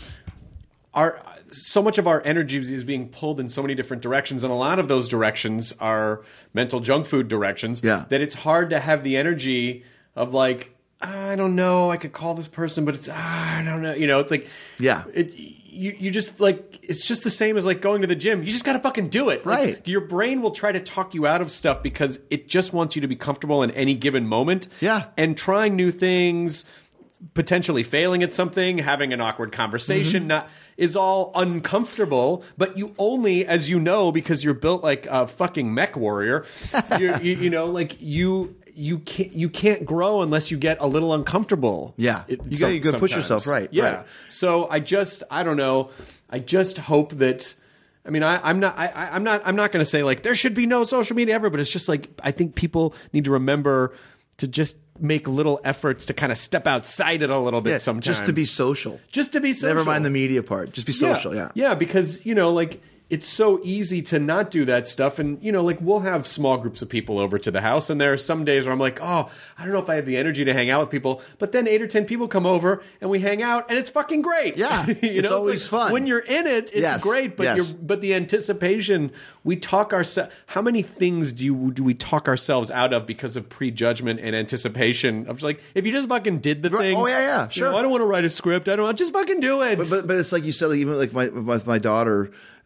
our so much of our energy is being pulled in so many different directions, and a lot of those directions are mental junk food directions. Yeah. That it's hard to have the energy of like, I don't know, I could call this person, but it's ah, I don't know. You know, it's like, Yeah. it. You, you just like, it's just the same as like going to the gym. You just got to fucking do it. Like, Right. your brain will try to talk you out of stuff because it just wants you to be comfortable in any given moment. Yeah. And trying new things, potentially failing at something, having an awkward conversation, Mm-hmm. not is all uncomfortable. But you only, as you know, because you're built like a fucking mech warrior, you're, you, you know, like you you can't you can't grow unless you get a little uncomfortable. Yeah. It- You gotta- you gotta push sometimes. yourself, right, Yeah. right. So I just I don't know. I just hope that. I mean, I, I'm not. I, I- I'm not. I'm not going to say like there should be no social media ever. But it's just like I think people need to remember to just make little efforts to kind of step outside it a little bit Yeah, sometimes. just to be social. Just to be social. Never mind the media part. Just be social. Yeah. Yeah, because, you know, like it's so easy to not do that stuff. And, you know, like we'll have small groups of people over to the house. And there are some days where I'm like, oh, I don't know if I have the energy to hang out with people. But then eight or ten people come over and we hang out and it's fucking great. Yeah, you it's know, always like fun. When you're in it, it's Yes, great. But yes. you're but the anticipation, we talk ourselves. How many things do you do we talk ourselves out of because of prejudgment and anticipation? Of like, if you just fucking did the Right. thing. Oh, yeah, yeah, you sure. know, I don't want to write a script. I don't. Just fucking do it. But, but but it's like you said, like even like my with my daughter,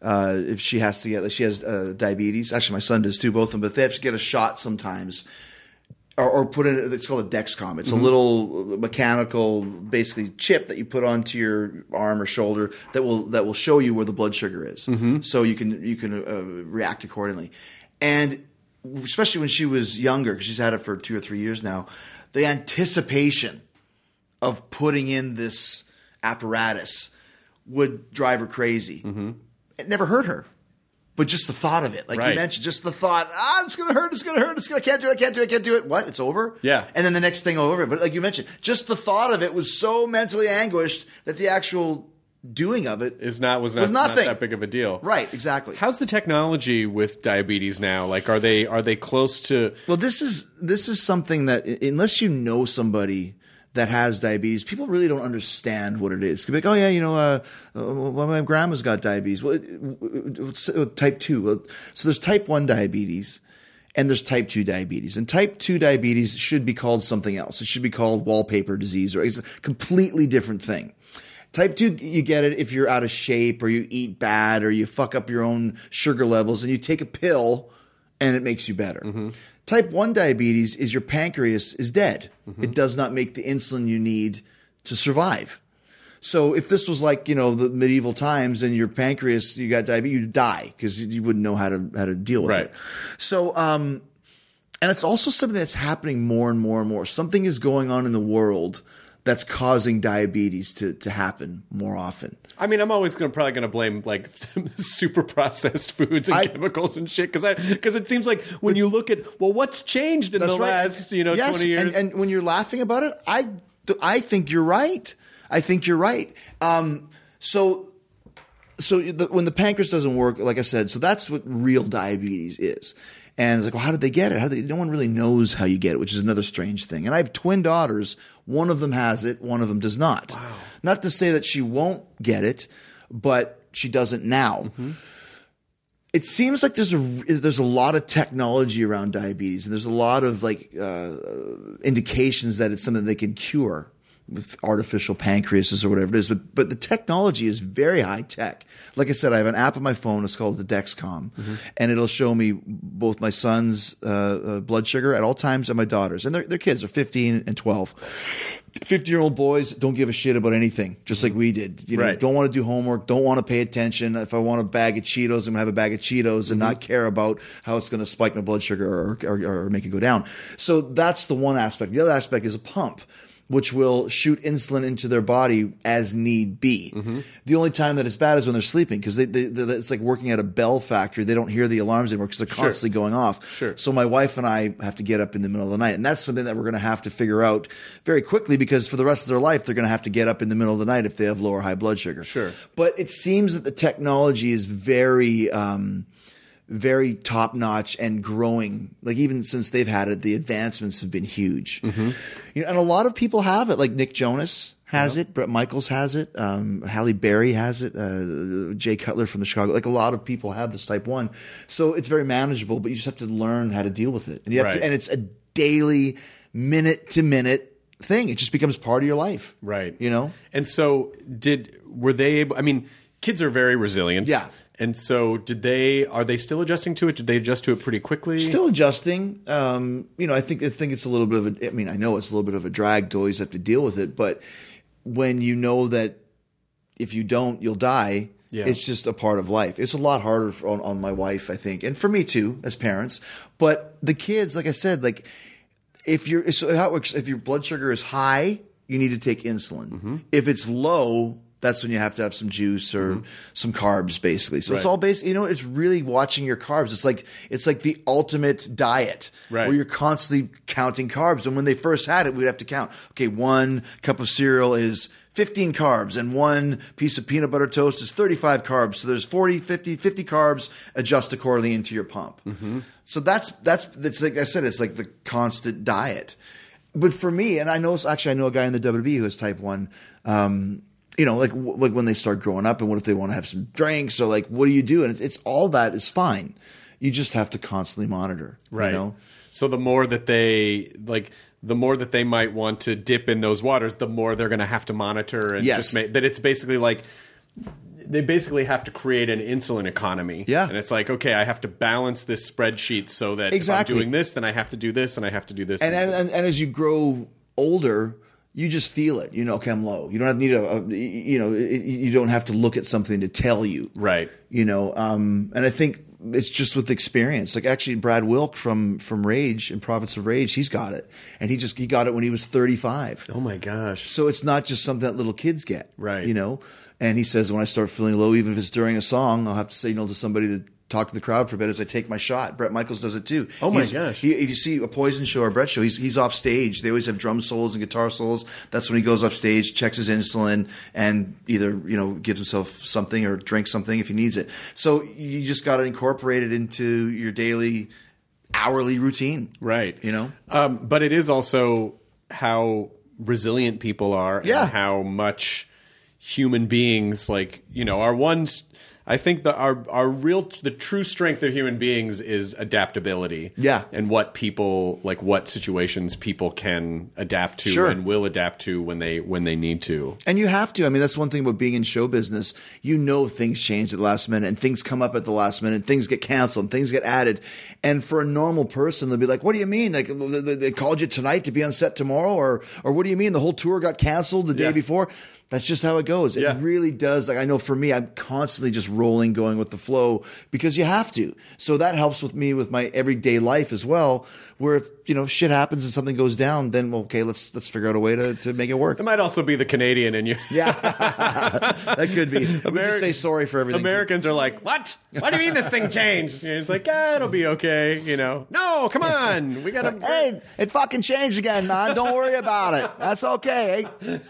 uh, if she has to get, like she has uh, diabetes. Actually, my son does too, both of them. But they have to get a shot sometimes, or, or put in. It's called a Dexcom. It's mm-hmm. a little mechanical, basically chip that you put onto your arm or shoulder that will that will show you where the blood sugar is, mm-hmm. so you can you can uh, react accordingly. And especially when she was younger, because she's had it for two or three years now, the anticipation of putting in this apparatus would drive her crazy. Mm-hmm. It never hurt her, but just the thought of it, like right. you mentioned, just the thought, ah, it's going to hurt, it's going to hurt, it's going to, I can't do it, I can't do it, I can't do it. What? It's over? Yeah. And then the next thing over. But like you mentioned, just the thought of it was so mentally anguished that the actual doing of it is not was not, was nothing. not that big of a deal. Right, exactly. How's the technology with diabetes now? Like, are they are they close to? Well, this is this is something that unless you know somebody that has diabetes, people really don't understand what it is. Could be like, oh yeah, you know, uh, well, my grandma's got diabetes. Well, it, it, it, type two. Well, so there's type one diabetes. And there's type two diabetes. And type two diabetes should be called something else. It should be called wallpaper disease, or it's a completely different thing. Type two, you get it if you're out of shape or you eat bad or you fuck up your own sugar levels and you take a pill and it makes you better. Mm-hmm. Type one diabetes is your pancreas is dead. Mm-hmm. It does not make the insulin you need to survive. So if this was like, you know, the medieval times and your pancreas, you got diabetes, you'd die because you wouldn't know how to how to deal with right. it. So, um, and it's also something that's happening more and more and more. Something is going on in the world that's causing diabetes to, to happen more often. I mean, I'm always gonna probably going to blame like super processed foods and I, chemicals and shit because because it seems like when you look at, well, what's changed in the right. last, you know, yes, twenty years? And, and when you're laughing about it, I, I think you're right. I think you're right. Um, so so the, when the pancreas doesn't work, like I said, so that's what real diabetes is. And it's like, well, how did they get it? How did they, no one really knows how you get it, which is another strange thing. And I have twin daughters. One of them has it. One of them does not. Wow. Not to say that she won't get it, but she doesn't now. Mm-hmm. It seems like there's a there's a lot of technology around diabetes, and there's a lot of like uh, indications that it's something they can cure with artificial pancreases or whatever it is. But but the technology is very high tech. Like I said, I have an app on my phone. It's called the Dexcom, mm-hmm. and it'll show me both my son's uh, uh, blood sugar at all times and my daughter's. And their their kids are fifteen and twelve. fifty-year-old boys don't give a shit about anything, just like we did. You know, right. Don't want to do homework, don't want to pay attention. If I want a bag of Cheetos, I'm going to have a bag of Cheetos and mm-hmm. not care about how it's going to spike my blood sugar or, or, or make it go down. So that's the one aspect. The other aspect is a pump, which will shoot insulin into their body as need be. Mm-hmm. The only time that it's bad is when they're sleeping, because they, they, they, it's like working at a bell factory. They don't hear the alarms anymore because they're Sure. constantly going off. Sure. So my wife and I have to get up in the middle of the night. And that's something that we're going to have to figure out very quickly, because for the rest of their life, they're going to have to get up in the middle of the night if they have low or high blood sugar. Sure. But it seems that the technology is very... Um, very top notch and growing. Like even since they've had it, the advancements have been huge. Mm-hmm. You know, and a lot of people have it. Like Nick Jonas has yep. it, Bret Michaels has it, um, Halle Berry has it, uh, Jay Cutler from the Chicago. Like a lot of people have this type one, so it's very manageable. But you just have to learn how to deal with it, and you have right. to, and it's a daily, minute to minute thing. It just becomes part of your life, right? You know. And so, did were they able? I mean, kids are very resilient. Yeah. And so did they, are they still adjusting to it? Did they adjust to it pretty quickly? Still adjusting. Um, you know, I think, I think it's a little bit of a, I mean, I know it's a little bit of a drag to always have to deal with it, but when you know that if you don't, you'll die, yeah. it's just a part of life. It's a lot harder for, on, on my wife, I think, and for me too, as parents. But the kids, like I said, like if you're, so how it works, if your blood sugar is high, you need to take insulin. Mm-hmm. If it's low, that's when you have to have some juice or mm-hmm. some carbs, basically. So right. it's all based, you know, it's really watching your carbs. It's like it's like the ultimate diet right. where you're constantly counting carbs. And when they first had it, we'd have to count. Okay, one cup of cereal is fifteen carbs and one piece of peanut butter toast is thirty-five carbs. So there's forty, fifty, fifty carbs. Adjust accordingly into your pump. Mm-hmm. So that's that's that's like I said, it's like the constant diet. But for me, and I know actually I know a guy in the W W E who has type one. Um, You know, like like when they start growing up, and what if they want to have some drinks, or like, what do you do? And it's, it's all that is fine. You just have to constantly monitor, right? You know? So the more that they like, the more that they might want to dip in those waters, the more they're going to have to monitor and yes. just make that. It's basically like they basically have to create an insulin economy. Yeah. And it's like, okay, I have to balance this spreadsheet so that Exactly. if I'm doing this, then I have to do this, and I have to do this. And and, and, and as you grow older, you just feel it. You know, okay, I'm low. You don't have need a, a you know, it, you don't have to look at something to tell you. Right. You know, um, and I think it's just with experience. Like actually, Brad Wilk from from Rage and Prophets of Rage, he's got it, and he just he got it when he was thirty-five. Oh my gosh. So it's not just something that little kids get, Right. You know. And he says, when I start feeling low, even if it's during a song, I'll have to signal to somebody to talk to the crowd for a bit as I take my shot. Bret Michaels does it too. Oh my He's- gosh. He, if you see a Poison show or a Bret show, he's he's off stage. They always have drum solos and guitar solos. That's when he goes off stage, checks his insulin, and either you know gives himself something or drinks something if he needs it. So you just got to incorporate it into your daily, hourly routine. Right. You know? Um, but it is also how resilient people are Yeah. and how much human beings, like, you know, are one. I think the our our real the true strength of human beings is adaptability. Yeah. And what people like what situations people can adapt to Sure. and will adapt to when they when they need to. And you have to. I mean, that's one thing about being in show business. You know things change at the last minute and things come up at the last minute. Things get canceled. Things get added. And for a normal person, they'll be like, what do you mean? Like they they called you tonight to be on set tomorrow? Or or what do you mean? The whole tour got canceled the day Yeah. before? That's just how it goes. It Yeah. really does. Like I know for me, I'm constantly just rolling, going with the flow because you have to. So that helps with me with my everyday life as well. Where if you know shit happens and something goes down, then well, okay, let's let's figure out a way to, to make it work. It might also be the Canadian in you. Yeah, that could be. We Ameri- just say sorry for everything. Americans are like, what? What do you mean this thing changed? And it's like, ah, it'll be okay. You know, no, come on, we gotta. Hey, it fucking changed again, man. Don't worry about it. That's okay.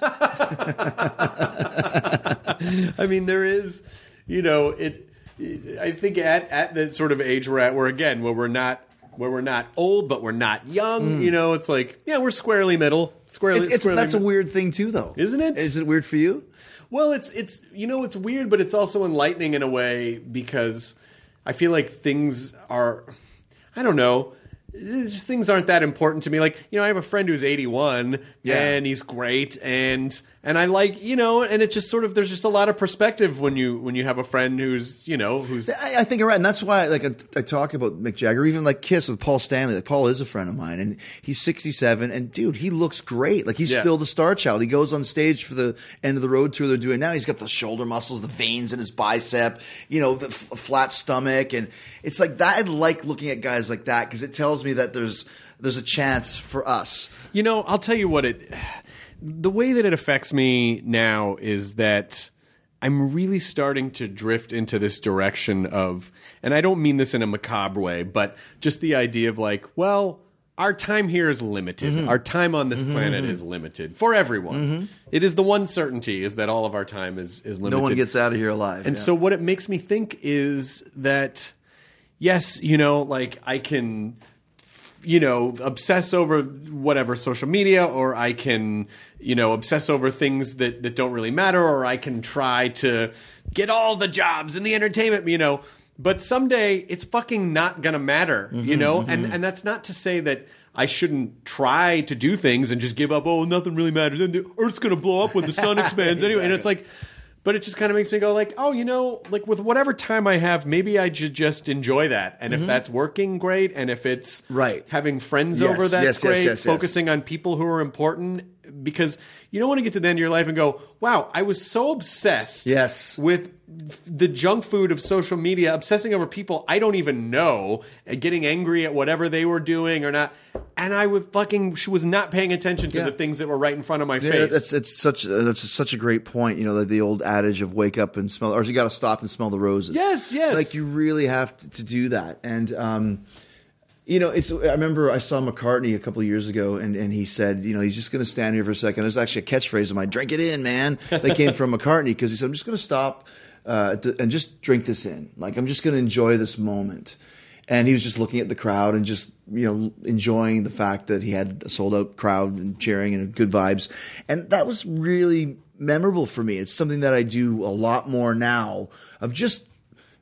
I mean, there is, you know, it. it I think at at the sort of age we're at, where again, where we're not. Where we're not old, but we're not young. You know, it's like, yeah, we're squarely middle. Squarely, It's, it's, squarely that's a mid- weird thing too, though, Isn't it? Is it weird for you? Well, it's it's you know, it's weird, but it's also enlightening in a way because I feel like things are, I don't know, it's just things aren't that important to me. Like, you know, I have a friend who's eighty-one Yeah. and he's great, and and I like, you know, and it just sort of there's just a lot of perspective when you when you have a friend who's, you know, who's I, I think you're right, and that's why, like, I, I talk about Mick Jagger, even like Kiss with Paul Stanley. Like, Paul is a friend of mine, and he's sixty-seven, and dude, he looks great. Like, he's Yeah. still the star child. He goes on stage for the end of the road tour they're doing now. He's got the shoulder muscles, the veins in his bicep, you know, the f- flat stomach, and it's like that. I like looking at guys like that because it tells me that there's there's a chance for us. You know, I'll tell you what it. The way that it affects me now is that I'm really starting to drift into this direction of, and I don't mean this in a macabre way, but just the idea of like, well, our time here is limited. Mm-hmm. Our time on this planet is limited for everyone. It is the one certainty is that all of our time is is limited. No one gets out of here alive. And yeah. so what it makes me think is that, yes, you know, like I can, you know, obsess over whatever social media, or I can, you know, obsess over things that, that don't really matter, or I can try to get all the jobs in the entertainment, you know. But someday it's fucking not going to matter, you know? And and that's not to say that I shouldn't try to do things and just give up, oh, nothing really matters. And the Earth's going to blow up when the sun expands anyway. And it's like, but it just kind of makes me go like, oh, you know, like with whatever time I have, maybe I should just enjoy that. And if that's working, great. And if it's Right. having friends Yes, over, that's yes, yes, great. yes, yes. Focusing on people who are important. Because you don't want to get to the end of your life and go, wow, I was so obsessed Yes. with the junk food of social media, obsessing over people I don't even know, and getting angry at whatever they were doing or not. And I would fucking she was not paying attention to Yeah. the things that were right in front of my Yeah, face. that's it's such that's such a great point. You know, the, the old adage of wake up and smell, or you got to stop and smell the roses. Yes, yes. Like you really have to, to do that. And um, you know, it's. I remember I saw McCartney a couple of years ago, and, and he said, you know, he's just going to stand here for a second. There's actually a catchphrase of mine: "Drink it in, man." That came from McCartney because he said, "I'm just going to stop uh, to, and just drink this in. Like I'm just going to enjoy this moment." And he was just looking at the crowd and just, you know, enjoying the fact that he had a sold out crowd and cheering and good vibes. And that was really memorable for me. It's something that I do a lot more now of just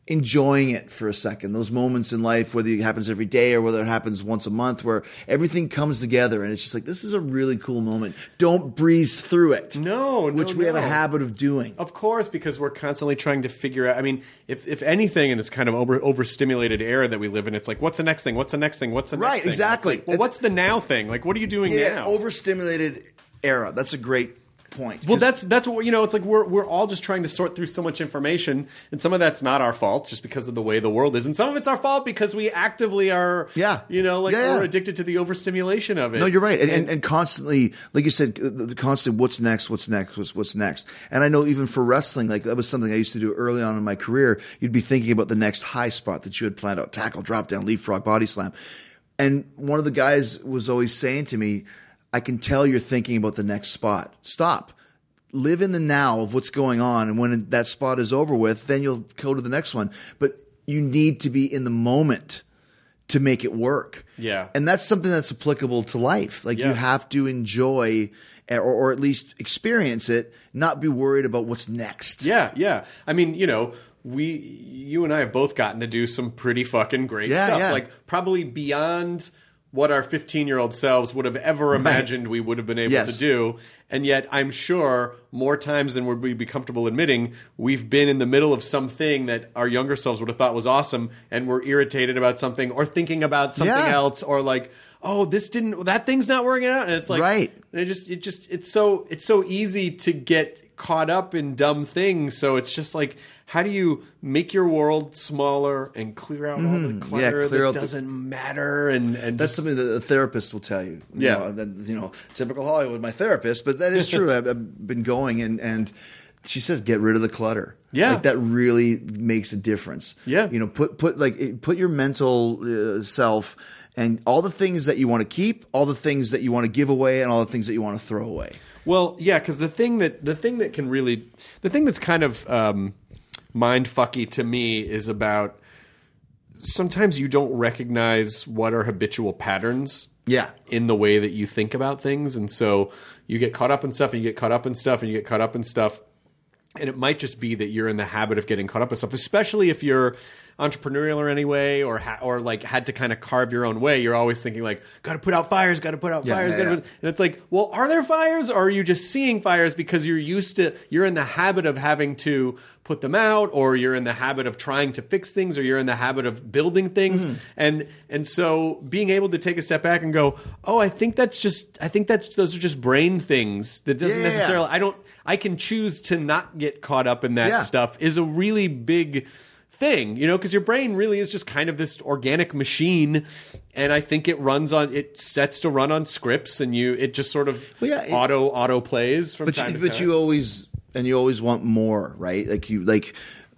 enjoying it for a second. Those moments in life, whether it happens every day or whether it happens once a month, where everything comes together and it's just like, this is a really cool moment. Don't breeze through it. No, no, Which we no. have a habit of doing. Of course, because we're constantly trying to figure out. I mean, if if anything in this kind of over overstimulated era that we live in, it's like, what's the next thing? What's the next thing? What's the next Right, thing? exactly. It's like, well, what's the now thing? Like, what are you doing Yeah, now? overstimulated era. That's a great point. Well, 'Cause- that's that's what you know. It's like we're we're all just trying to sort through so much information, and some of that's not our fault, just because of the way the world is, and some of it's our fault because we actively are, Yeah. you know, like Yeah, yeah. we're addicted to the overstimulation of it. No, you're right, and, and and constantly, like you said, the, the constant what's next, what's next, what's what's next. And I know even for wrestling, like that was something I used to do early on in my career. You'd be thinking about the next high spot that you had planned out: tackle, drop down, leapfrog, body slam. And one of the guys was always saying to me, "I can tell you're thinking about the next spot. Stop." Live in the now of what's going on, and when that spot is over with, then you'll go to the next one. But you need to be in the moment to make it work. Yeah. And that's something that's applicable to life. Like Yeah. you have to enjoy or, or at least experience it, not be worried about what's next. Yeah, yeah. I mean, you know, we, you and I have both gotten to do some pretty fucking great Yeah, stuff. yeah. Like probably beyond what our fifteen-year-old selves would have ever imagined we would have been able Yes. to do. And yet, I'm sure more times than would we be comfortable admitting, we've been in the middle of something that our younger selves would have thought was awesome, and we're irritated about something or thinking about something Yeah. else, or like, oh, this didn't, that thing's not working out, and it's like, Right. and it just, it just, it's so, it's so easy to get caught up in dumb things. So it's just like, how do you make your world smaller and clear out all the clutter clear that out the- doesn't matter? And, and That's just, something that a therapist will tell you. You Yeah. know, that, you know, typical Hollywood, my therapist, but that is true. I've, I've been going and, and she says, get rid of the clutter. Yeah. Like that really makes a difference. Yeah. You know, put, put like, put your mental uh, self and all the things that you want to keep, all the things that you want to give away, and all the things that you want to throw away. well, yeah, because the thing that, the thing that can really, the thing that's kind of um, mind fucky to me is about sometimes you don't recognize what are habitual patterns. Yeah. In the way that you think about things. And so you get caught up in stuff and you get caught up in stuff and you get caught up in stuff. And it might just be that you're in the habit of getting caught up in stuff, especially if you're entrepreneurial or anyway, or ha- or like had to kind of carve your own way. You're always thinking like, got to put out fires, got to put out Yeah, fires. yeah, gotta yeah. put-" And it's like, well, are there fires, or are you just seeing fires because you're used to, you're in the habit of having to put them out, or you're in the habit of trying to fix things, or you're in the habit of building things. Mm-hmm. And and so being able to take a step back and go, oh, I think that's just, I think that's, those are just brain things. That doesn't Yeah, yeah, yeah. necessarily, I don't, I can choose to not get caught up in that Yeah. stuff is a really big thing, you know, because your brain really is just kind of this organic machine, and I think it runs on, it sets to run on scripts, and you, it just sort of Well, yeah, it- auto auto plays from But time you, to but time. you always and you always want more, right? Like you like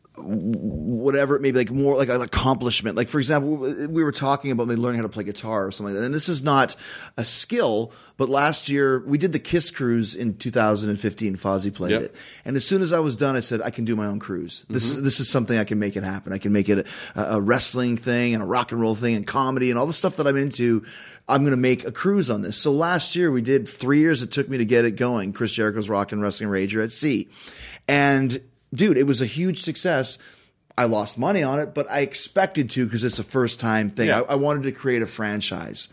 whatever it may be, like more like an accomplishment. Like for example, we were talking about maybe learning how to play guitar or something like that. And this is not a skill, but last year we did the Kiss cruise in two thousand fifteen. Fozzy played Yep. it, and as soon as I was done, I said I can do my own cruise. This Mm-hmm. is this is something I can make it happen. I can make it a, a wrestling thing and a rock and roll thing and comedy and all the stuff that I'm into. I'm going to make a cruise on this. So last year we did three years. It took me to get it going. Chris Jericho's Rock and Wrestling Rager at Sea, and dude, it was a huge success. I lost money on it, but I expected to because it's a first time thing. Yeah. I, I wanted to create a franchise.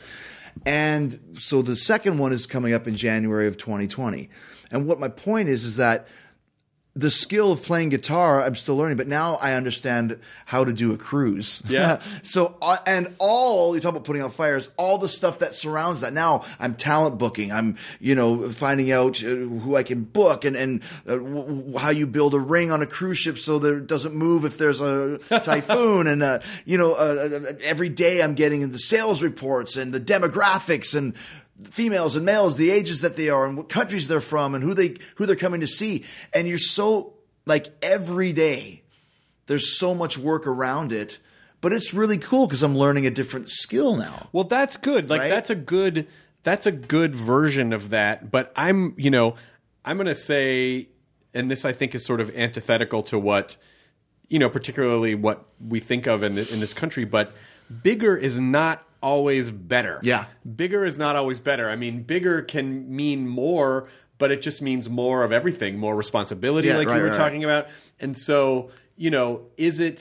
And so the second one is coming up in January of twenty twenty. And what my point is, is that the skill of playing guitar, I'm still learning, but now I understand how to do a cruise. Yeah. so, uh, and all, you talk about putting out fires, all the stuff that surrounds that. Now I'm talent booking. I'm, you know, finding out uh, who I can book and, and uh, w- w- how you build a ring on a cruise ship so that it doesn't move if there's a typhoon. and, uh, you know, uh, uh, every day I'm getting the sales reports and the demographics and females and males, the ages that they are and what countries they're from and who they who they're coming to see. And you're so like every day there's so much work around it, but it's really cool because I'm learning a different skill now. Well, that's good. Like Right? that's a good that's a good version of that. But I'm, you know, I'm going to say, and this I think is sort of antithetical to what, you know, particularly what we think of in the, in this country. But bigger is not always better. Yeah. Bigger is not always better. I mean, bigger can mean more, but it just means more of everything, more responsibility, Yeah, like right, you were right, talking about. And so, you know, is it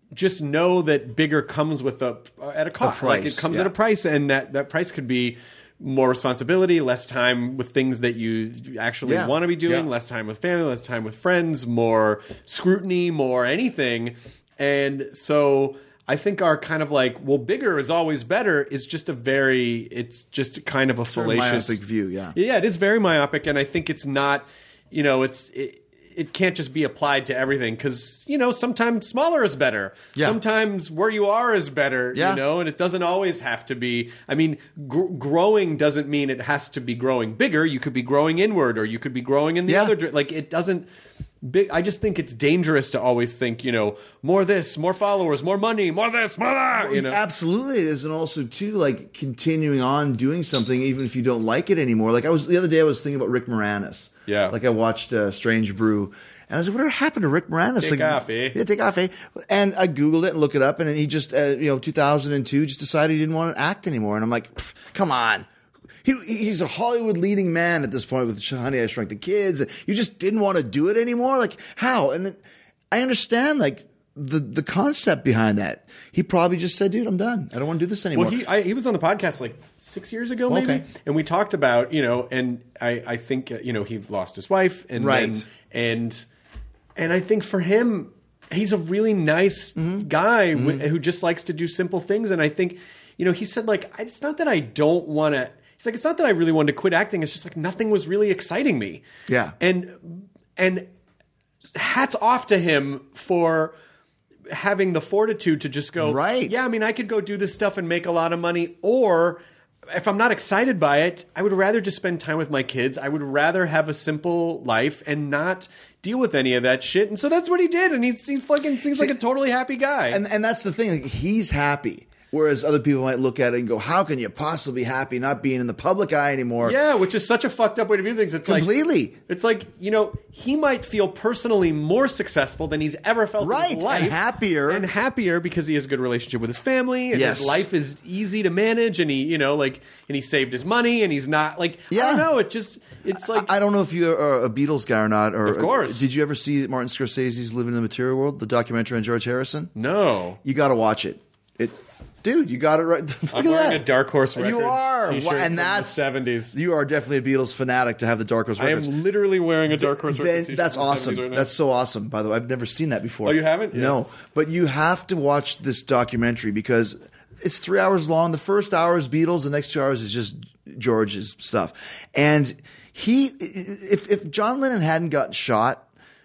just know that bigger comes with a at a cost. A like price, it comes yeah. at a price, and that that price could be more responsibility, less time with things that you actually Yeah. want to be doing, Yeah. less time with family, less time with friends, more scrutiny, more anything. And so I think our kind of like, well, bigger is always better is just a very, it's just kind of a Very fallacious myopic view, yeah. Yeah, it is very myopic. And I think it's not, you know, it's, it, it can't just be applied to everything because, you know, sometimes smaller is better. Yeah. Sometimes where you are is better, Yeah. you know, and it doesn't always have to be. I mean, gr- growing doesn't mean it has to be growing bigger. You could be growing inward or you could be growing in the Yeah. other dir- like it doesn't big I just think it's dangerous to always think, you know, more this, more followers, more money, more this, more that, you know. Absolutely, it is, and also too, like continuing on doing something even if you don't like it anymore. Like I was the other day, I was thinking about Rick Moranis. Yeah. Like I watched uh, Strange Brew, and I was like, "Whatever happened to Rick Moranis?" Take like, off, eh? Yeah, take off, eh? And I googled it and looked it up, and he just, uh, you know, two thousand two, just decided he didn't want to act anymore. And I'm like, "Come on." He, he's a Hollywood leading man at this point with Honey, I Shrunk the Kids. You just didn't want to do it anymore? Like, how? And then I understand, like, the the concept behind that. He probably just said, dude, I'm done. I don't want to do this anymore. Well, he I, he was on the podcast like six years ago, maybe, Okay. and we talked about, you know, and I I think uh, you know he lost his wife, and Right. then, and and I think for him, he's a really nice Mm-hmm. guy wh- who just likes to do simple things, and I think, you know, he said like I- it's not that I don't want to. He's like, it's not that I really wanted to quit acting. It's just like nothing was really exciting me. Yeah. And and hats off to him for having the fortitude to just go, Right. yeah, I mean, I could go do this stuff and make a lot of money, or if I'm not excited by it, I would rather just spend time with my kids. I would rather have a simple life and not deal with any of that shit. And so that's what he did, and he's, he fucking seems like a totally happy guy. And and that's the thing. Like, he's happy. Whereas other people might look at it and go, how can you possibly be happy not being in the public eye anymore? yeah, which is such a fucked up way to view things. It's Completely. like it's like, you know, he might feel personally more successful than he's ever felt in Right, his life. and happier. And happier because he has a good relationship with his family, and Yes. his life is easy to manage, and he, you know, like, and he saved his money, and he's not like, I Yeah. don't know, it just, it's like, I, I don't know if you are a Beatles guy or not. Or Of course. Did you ever see Martin Scorsese's Living in the Material World, the documentary on George Harrison? no. You got to watch it. It, dude, you got it right. Look I'm at wearing that. a Dark Horse Records You are, t-shirt and from the that's seventies. You are definitely a Beatles fanatic to have the Dark Horse I Records. am literally wearing a Dark Horse Then- Records t-shirt that's from the awesome. seventies right now. That's so awesome. By the way, I've never seen that before. Oh, you haven't? Yeah. No, but you have to watch this documentary because it's three hours long. The first hour is Beatles. The next two hours is just George's stuff. And he, if if John Lennon hadn't got shot,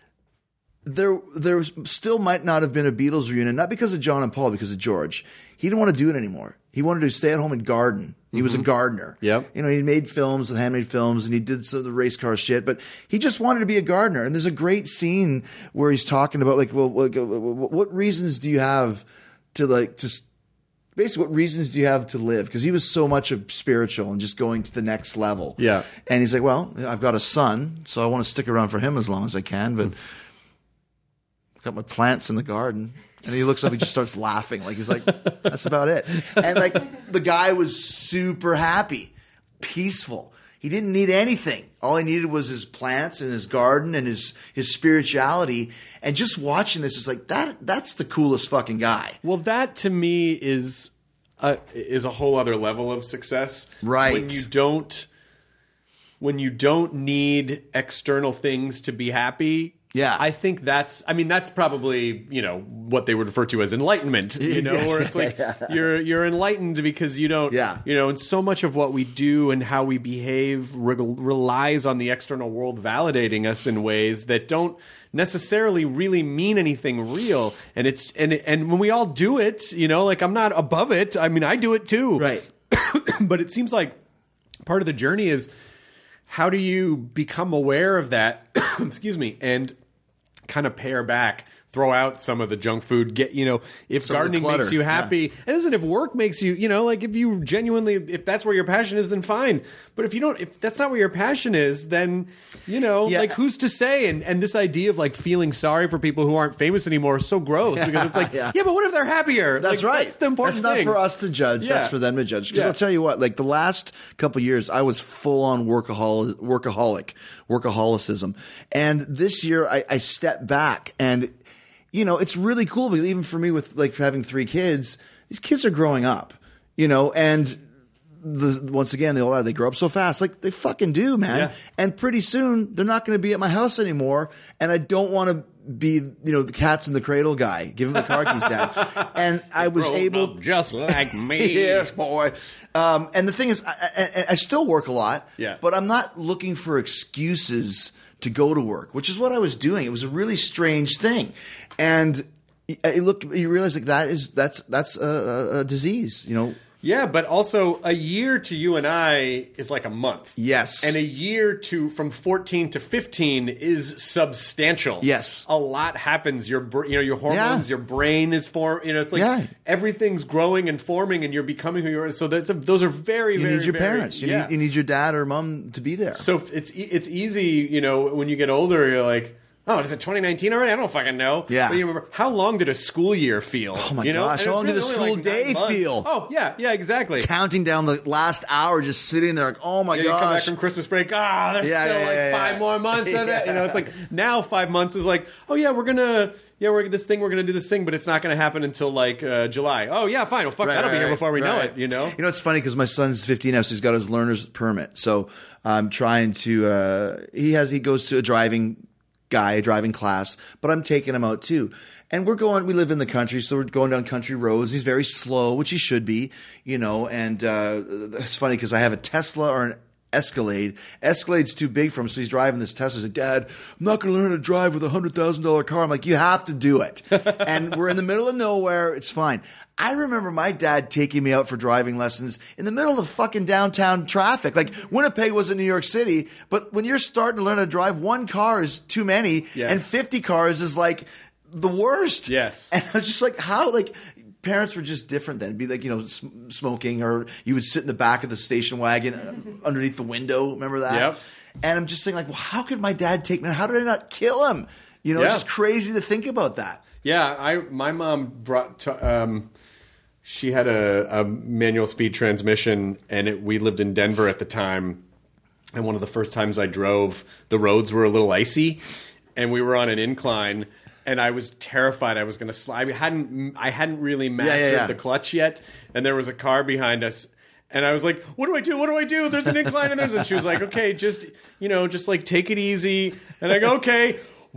there there still might not have been a Beatles reunion. Not because of John and Paul, because of George. He didn't want to do it anymore. He wanted to stay at home and garden. He was a gardener. Yep. You know, he made films and handmade films, and he did some of the race car shit. But he just wanted to be a gardener. And there's a great scene where he's talking about like, well, what, what reasons do you have to like to basically what reasons do you have to live? Because he was so much of spiritual and just going to the next level. Yeah. And he's like, well, I've got a son, so I want to stick around for him as long as I can. But I've got my plants in the garden. And he looks up, he just starts laughing. Like, he's like, that's about it. And like, the guy was super happy, peaceful. He didn't need anything. All he needed was his plants and his garden and his, his spirituality. And just watching this is like, that, that's the coolest fucking guy. Well, that to me is a, is a whole other level of success. Right. When you don't when you don't need external things to be happy. Yeah. I think that's I mean that's probably, you know, what they would refer to as enlightenment, you know, Yes. where it's like you're you're enlightened because you don't Yeah. you know, and so much of what we do and how we behave re- relies on the external world validating us in ways that don't necessarily really mean anything real. And it's and and when we all do it, you know, like I'm not above it. I mean, I do it too. Right. But it seems like part of the journey is how do you become aware of that, excuse me, and kind of pare back, throw out some of the junk food, get, you know, if Some of the gardening clutter, makes you happy, and isn't if work makes you, you know, like if you genuinely, if that's where your passion is, then fine. But if you don't, if that's not where your passion is, then, you know, Yeah. like who's to say? And and this idea of like feeling sorry for people who aren't famous anymore is so gross because it's like, yeah, Yeah. but what if they're happier? That's Like, right. That's the important That's thing. not for us to judge. Yeah. That's for them to judge. Because Yeah. I'll tell you what, like the last couple years, I was full on workaholic, workaholic, workaholicism. And this year I, I stepped back and you know, it's really cool. But even for me, with like having three kids, these kids are growing up, you know, and the, once again, they all they grow up so fast, like they fucking do, man. Yeah. And pretty soon, they're not going to be at my house anymore, and I don't want to be, you know, the cats in the cradle guy. Give him the car keys down. And I was Grown able, up just like me. yes, boy. Um, and the thing is, I, I, I still work a lot, Yeah. but I'm not looking for excuses to go to work, which is what I was doing. It was a really strange thing, and you look, you realize like that is that's that's a, a, a disease, you know. Yeah, but also a year to you and I is like a month. Yes. And a year to from fourteen to fifteen is substantial. Yes. A lot happens. Your br- you know your hormones, Yeah. your brain is form. You know, it's like Yeah. everything's growing and forming, and you're becoming who you are. So that's a, those are very You very. need your very- parents. You, yeah. need, you need your dad or mom to be there. So it's e- it's easy, you know, when you get older, you're like, oh, is it twenty nineteen already? I don't fucking know. Yeah. But you remember, how long did a school year feel? Oh my you know? gosh, And how it's long did really a only school like nine day months. feel? Oh, yeah, yeah, exactly. Counting down the last hour, just sitting there like, oh my Yeah, you come back gosh. from Christmas break. Ah, there's Yeah, still yeah, like yeah, five yeah. more months of it. You know, it's Yeah. like now five months is like, oh yeah, we're gonna, yeah, we're this thing, we're gonna do this thing, but it's not gonna happen until like uh, July. Oh yeah, fine. Well, fuck, Right, that'll be right, here before we know right. it. You know. You know, it's funny because my son's fifteen now, so he's got his learner's permit. So I'm trying to. Uh, he has. He goes to a driving guy, a driving class, but I'm taking him out too. And we're going. We live in the country, so we're going down country roads. He's very slow, which he should be, you know. And uh, it's funny because I have a Tesla or an Escalade. Escalade's too big for him, so he's driving this Tesla. He's like, Dad, I'm not going to learn how to drive with a hundred thousand dollar car. I'm like, you have to do it. And we're in the middle of nowhere. It's fine. I remember my dad taking me out for driving lessons in the middle of fucking downtown traffic. Like Winnipeg wasn't New York City, but when you're starting to learn how to drive, one car is too many, Yes. and fifty cars is like the worst. Yes. And I was just like, how, like, parents were just different then. It'd be like, you know, sm- smoking, or you would sit in the back of the station wagon uh, underneath the window. Remember that? Yep. And I'm just thinking, like, well, how could my dad take me? How did I not kill him? You know, Yeah. it's just crazy to think about that. Yeah, I my mom brought. To, um, she had a, a manual speed transmission, and it, we lived in Denver at the time. And one of the first times I drove, the roads were a little icy, and we were on an incline. And I was terrified I was going to slide. I hadn't I hadn't really mastered yeah, yeah. the clutch yet, and there was a car behind us. And I was like, what do I do? What do I do? There's an incline and there's... And she was like, okay, just, you know, just like take it easy. And I go, okay.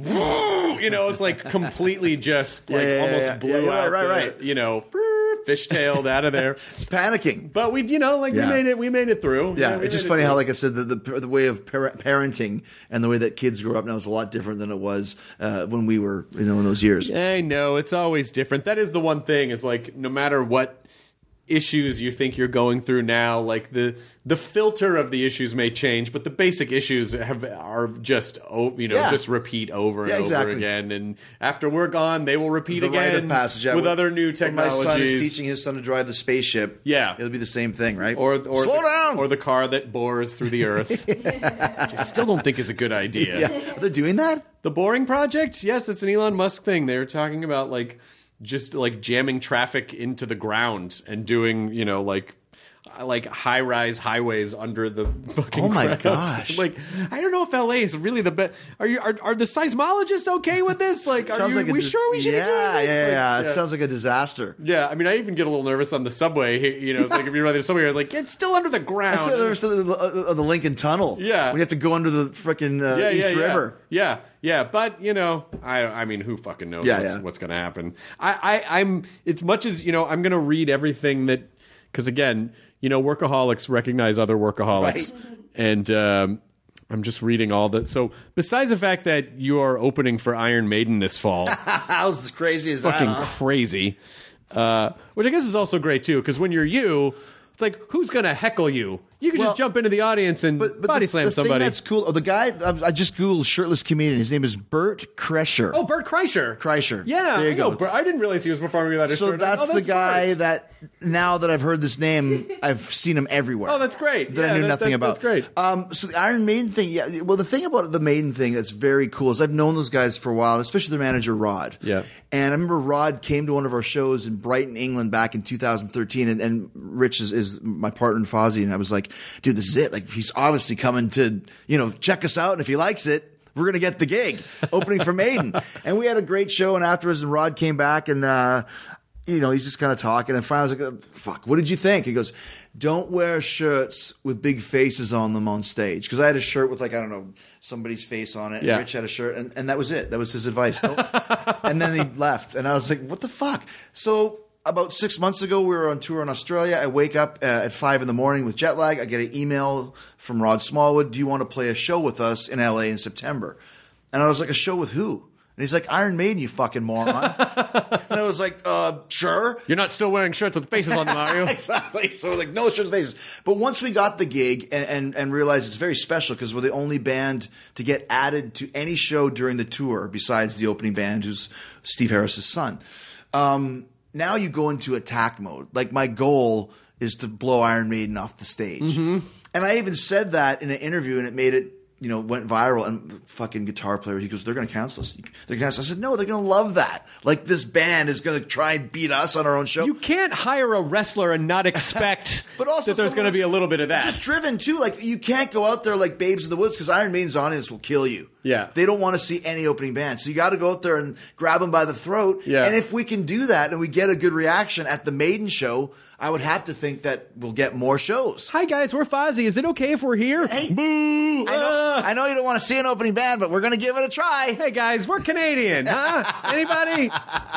You know, it's like completely just like Yeah, yeah, almost yeah. blew Yeah, out right, the, right. you know, fishtailed out of there. It's panicking. But we, you know, like Yeah. we made it, we made it through. Yeah, we it's just made it funny through. how, like I said, the, the the way of par- parenting and the way that kids grow up now is a lot different than it was uh, when we were, you know, in those years. I know, it's always different. That is the one thing, is like no matter what issues you think you're going through now, like the the filter of the issues may change, but the basic issues have are just oh, you know Yeah. just repeat over and Yeah, over exactly. again, and after we're gone, they will repeat The again rite of passage, yeah. with When- other new when technologies. my son is teaching his son to drive the spaceship. Yeah. it'll be the same thing, right? or, or slow the, down, or the car that bores through the earth. Which I still don't think is a good idea. yeah, are they doing that? The Boring Project? Yes, it's an Elon Musk thing. They were talking about like just like jamming traffic into the ground and doing, you know, like like high-rise highways under the fucking Oh my ground. gosh. Like, I don't know if L A is really the best. Are you are, are the seismologists okay with this? Like, are Sounds you like a we dis- sure we should yeah, be doing this? Yeah, Like, yeah, It sounds like a disaster. yeah, I mean, I even get a little nervous on the subway. You know, it's like if you're riding the subway, you're like, it's still under the ground. I still never saw the, the, the Lincoln Tunnel. Yeah. when you have to go under the freaking uh, yeah, East yeah, River. Yeah, yeah, yeah. But you know, I, I mean, who fucking knows Yeah, what's, yeah. what's going to happen? I, I, I'm. It's much as you know, I'm going to read everything that because again, you know, workaholics recognize other workaholics, Right. and um, I'm just reading all the. So besides the fact that you are opening for Iron Maiden this fall, How's crazy as fucking that? huh? crazy. Uh, which I guess is also great too, because when you're you, it's like who's going to heckle you? You can Well, just jump into the audience and But, but body the, slam the somebody. Thing that's cool. Oh, the guy I, I just googled shirtless comedian. His name is Bert Kreischer. Oh, Bert Kreischer. Kreischer. Yeah, There you I know. go. Bert- I didn't realize he was performing without a So shirt. that's, Oh, the guy Bert. that now that I've heard this name, I've seen him everywhere. Oh, that's great. That Yeah, I knew that- nothing that- about. that's great. Um, so the Iron Maiden thing, yeah. Well, the thing about the Maiden thing that's very cool is I've known those guys for a while, especially their manager Rod. Yeah. And I remember Rod came to one of our shows in Brighton, England, back in two thousand thirteen, and, and Rich is, is my partner in Fozzy, and I was like, dude, this is it. Like he's obviously coming to you know check us out, and if he likes it, we're gonna get the gig opening for Maiden. And we had a great show. And afterwards, and Rod came back and. Uh, You know, he's just kind of talking, and finally I was like, fuck, what did you think? He goes, don't wear shirts with big faces on them on stage. Because I had a shirt with, like, I don't know, somebody's face on it. And yeah. Rich had a shirt, and, and that was it. That was his advice. Don't. And then he left, and I was like, what the fuck? So about six months ago, we were on tour in Australia. I wake up uh, at five in the morning with jet lag. I get an email from Rod Smallwood. Do you want to play a show with us in L A in September? And I was like, a show with who? And he's like, Iron Maiden, you fucking moron. And I was like, uh, sure. You're not still wearing shirts with faces on them, are you? Exactly. So we're like, no shirts with faces. But once we got the gig and, and, and realized it's very special because we're the only band to get added to any show during the tour besides the opening band, who's Steve Harris's son. Um, now you go into attack mode. Like, my goal is to blow Iron Maiden off the stage. Mm-hmm. And I even said that in an interview, and it made it, you know, went viral. And the fucking guitar player, he goes, they're going to cancel us. They're gonna cancel us. I said, no, they're going to love that. Like, this band is going to try and beat us on our own show. You can't hire a wrestler and not expect but also that there's going to be a little bit of that. Just driven, too. Like, you can't go out there like babes in the woods because Iron Maiden's audience will kill you. Yeah. They don't want to see any opening band. So you got to go out there and grab them by the throat. Yeah. And if we can do that and we get a good reaction at the Maiden show, I would have to think that we'll get more shows. Hi, guys. We're Fozzy. Is it okay if we're here? Hey. Boo! I know, I know you don't want to see an opening band, but we're going to give it a try. Hey, guys. We're Canadian, huh? Anybody?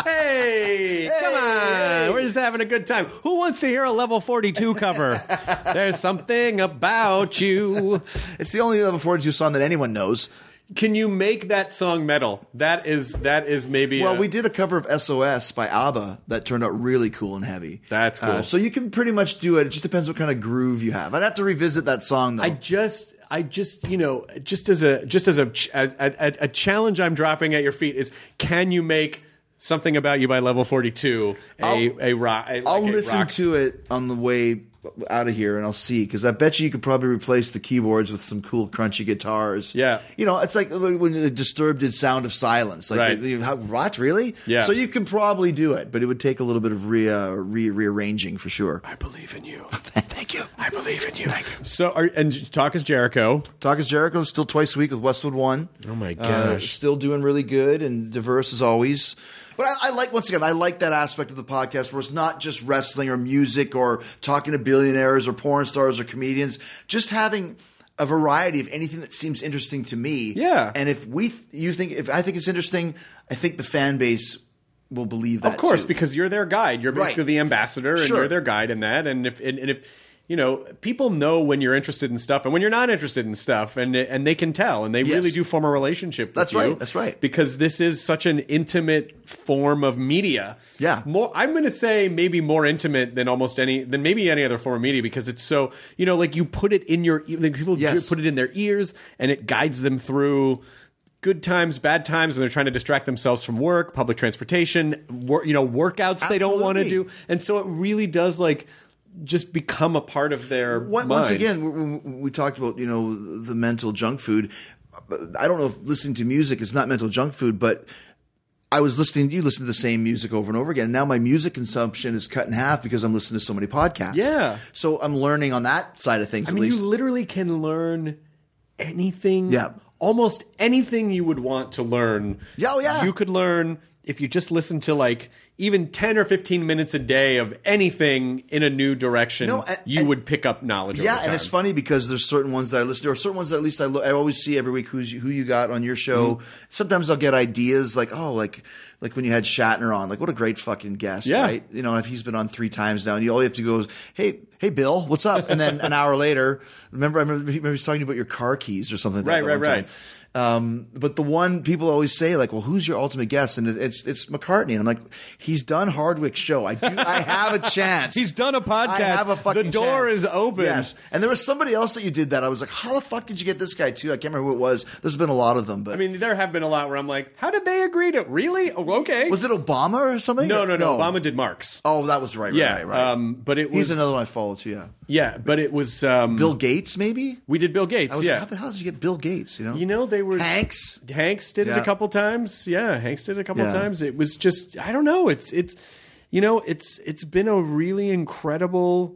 Hey, Hey, come on. hey. We're just having a good time. Who wants to hear a Level forty-two cover? There's something about you. It's the only Level forty-two song that anyone knows. Can you make that song metal? That is that is maybe. Well, a, we did a cover of S O S by ABBA that turned out really cool and heavy. That's cool. Uh, so you can pretty much do it. It just depends what kind of groove you have. I'd have to revisit that song though. I just, I just, you know, just as a, just as a, as a, a challenge I'm dropping at your feet is, can you make Something About You by Level forty-two a I'll, a rock? A, I'll like a listen rock. to it on the way out of here and I'll see, because I bet you you could probably replace the keyboards with some cool crunchy guitars. Yeah. You know, it's like when the Disturbed did Sound of Silence. Like, Right. they- how, what, really? Yeah. So you can probably do it, but it would take a little bit of re, uh, re rearranging for sure. I believe in you. Thank you. I believe in you. Thank you. So, are, and Talk is Jericho. Talk is Jericho, still twice a week with Westwood One. Oh my Uh, gosh. still doing really good and diverse as always. But I, I like, once again, I like that aspect of the podcast where it's not just wrestling or music or talking to billionaires or porn stars or comedians. Just having a variety of anything that seems interesting to me. Yeah. And if we, th- you think, if I think it's interesting, I think the fan base will believe that. Of course, too. because you're their guide. You're basically Right. the ambassador, and Sure. you're their guide in that. And if and, and if you know, people know when you're interested in stuff and when you're not interested in stuff, and and they can tell, and they Yes. really do form a relationship with That's you. right, that's right. Because this is such an intimate form of media. Yeah. More, I'm going to say maybe more intimate than almost any than maybe any other form of media, because it's so, you know, like you put it in your like people Yes. put it in their ears, and it guides them through good times, bad times, when they're trying to distract themselves from work, public transportation, wor- you know, workouts they don't want to Absolutely. do. And so it really does like just become a part of their Once mind. once again, we, we we talked about, you know, the mental junk food. I don't know if listening to music is not mental junk food, but I was listening, you listen to the same music over and over again. Now my music consumption is cut in half because I'm listening to so many podcasts. Yeah. So I'm learning on that side of things I at mean, least. you literally can learn anything. Yeah. Almost anything you would want to learn. Yeah, oh, yeah. You could learn if you just listen to like even ten or fifteen minutes a day of anything in a new direction. No, and- you and- would pick up knowledge. Yeah, over and it's time. funny because there's certain ones that I listen to, or certain ones that at least I, lo- I always see every week who's who you got on your show. Mm-hmm. Sometimes I'll get ideas like, oh, like like when you had Shatner on, like what a great fucking guest, Yeah. right? You know, if he's been on three times now, and you all you have to go is, hey, hey, Bill, what's up? And then an hour later, remember I remember, remember he was talking about your car keys or something. Like Right, that right, one time. right. Um, but the one people always say, like, well, who's your ultimate guest? And it's it's McCartney. And I'm like, he's done Hardwick's show. I do, I have a chance. He's done a podcast. I have a fucking The door chance. is open. Yes. And there was somebody else that you did that. I was like, how the fuck did you get this guy too? I can't remember who it was. There's been a lot of them. But I mean, there have been a lot where I'm like, how did they agree to really? Oh, okay. was it Obama or something? No, no, no. Obama did Marx. Oh, that was right. right Yeah, right, right. um, but it was He's another one I follow too. Yeah. Yeah, but it was um, Bill Gates, maybe. We did Bill Gates. I was yeah, like, how the hell did you get Bill Gates? You know. you know they were Hanks. Hanks did it Yeah. a couple times. Yeah, Hanks did it a couple Yeah. times. It was just I don't know. It's it's you know it's it's been a really incredible. It's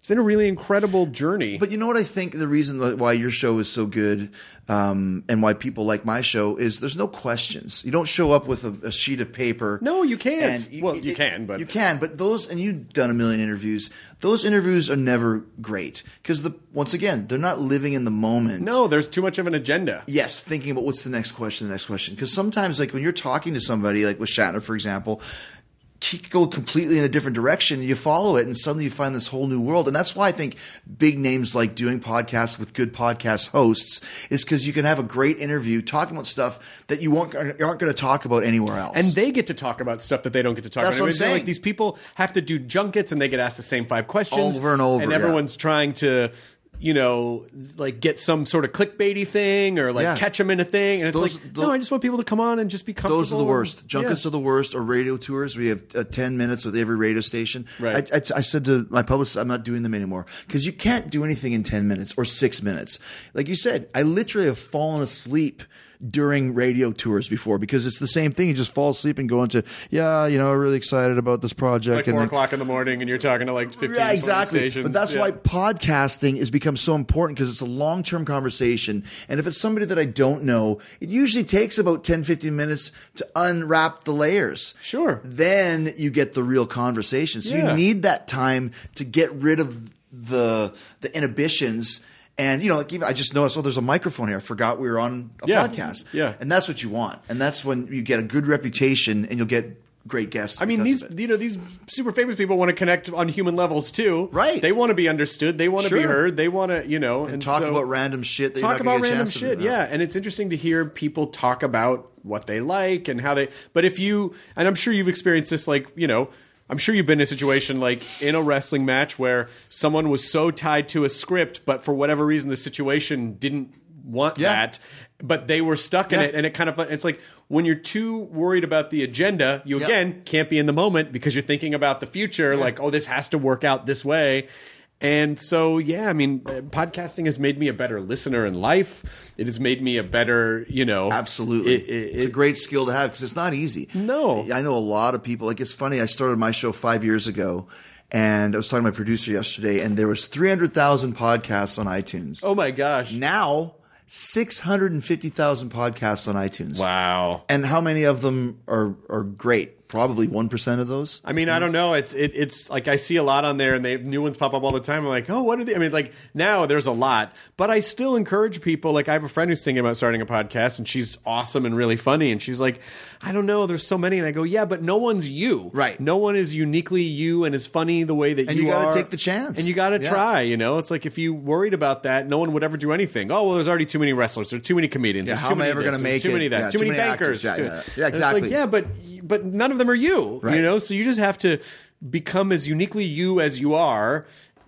been a really incredible journey. But you know what I think the reason why your show is so good um, and why people like my show is there's no questions. You don't show up with a, a sheet of paper. No, you can't. and Well, you can, but- you can. But those, and you've done a million interviews. Those interviews are never great because the once again they're not living in the moment. No, there's too much of an agenda. Yes, thinking about what's the next question, the next question. Because sometimes, like when you're talking to somebody, like with Shatner, for example, he could go completely in a different direction. You follow it, and suddenly you find this whole new world. And that's why I think big names like doing podcasts with good podcast hosts is because you can have a great interview talking about stuff that you aren't, aren't going to talk about anywhere else. And they get to talk about stuff that they don't get to talk That's about. what I'm It's like saying. these people have to do junkets and they get asked the same five questions Over and over, and yeah. everyone's trying to, you know, like get some sort of clickbaity thing or like Yeah. catch them in a thing. And it's Those- like, those- no, I just want people to come on and just be comfortable. Those are the worst. Junkets Yeah. are the worst, or radio tours where you have uh, ten minutes with every radio station. Right. I, I, I said to my publicist, I'm not doing them anymore because you can't do anything in ten minutes or six minutes. Like you said, I literally have fallen asleep during radio tours before because it's the same thing. You just fall asleep and go into, yeah, you know, I'm really excited about this project. It's like and four then- o'clock in the morning and you're talking to like fifteen, yeah, twenty exactly. stations. But that's Yeah. why podcasting has become so important because it's a long-term conversation. And if it's somebody that I don't know, it usually takes about ten, fifteen minutes to unwrap the layers. Sure. Then you get the real conversation. So Yeah. you need that time to get rid of the the inhibitions. And, you know, like even I just noticed, oh, there's a microphone here. I forgot we were on a Yeah. podcast. Yeah. And that's what you want. And that's when you get a good reputation and you'll get great guests. I mean, because these of it. you know these super famous people want to connect on human levels too, Right. They want to be understood. They want to be Sure. heard. They want to, you know, and, talk so- about random shit that talk you're not gonna about get a random chance to shit. do. Yeah, and it's interesting to hear people talk about what they like and how they. But if you, and I'm sure you've experienced this, like you know. I'm sure you've been in a situation like in a wrestling match where someone was so tied to a script, but for whatever reason the situation didn't want Yeah. that, but they were stuck in Yeah. it, and it kind of it's like when you're too worried about the agenda, you Yeah. again can't be in the moment because you're thinking about the future, like oh this has to work out this way. And so, yeah, I mean, uh, podcasting has made me a better listener in life. It has made me a better, you know, Absolutely. It, it, it's a it- great skill to have because it's not easy. No. I know a lot of people. Like, it's funny. I started my show five years ago, and I was talking to my producer yesterday, and there was three hundred thousand podcasts on iTunes. oh my gosh! Now, six hundred fifty thousand podcasts on iTunes. Wow. And how many of them are, are great? Probably one percent of those. I mean, I don't know. It's it, it's like I see a lot on there, and they new ones pop up all the time. I'm like, oh, what are they? I mean, like now there's a lot, but I still encourage people. Like I have a friend who's thinking about starting a podcast, and she's awesome and really funny, and she's like, I don't know, there's so many, and I go, yeah, but no one's you, Right. No one is uniquely you and is funny the way that And you, you gotta are. take the chance. and you got to Yeah. try. You know, it's like if you worried about that, no one would ever do anything. Oh, well, there's already too many wrestlers, there's too many comedians, Yeah, there's how too am I many ever this, gonna there's make too it? many that, Yeah, too, too many, many bankers, actors. Yeah, too- yeah. Yeah, And it's like, exactly. yeah, but but none of them are you. Right. You know, so you just have to become as uniquely you as you are,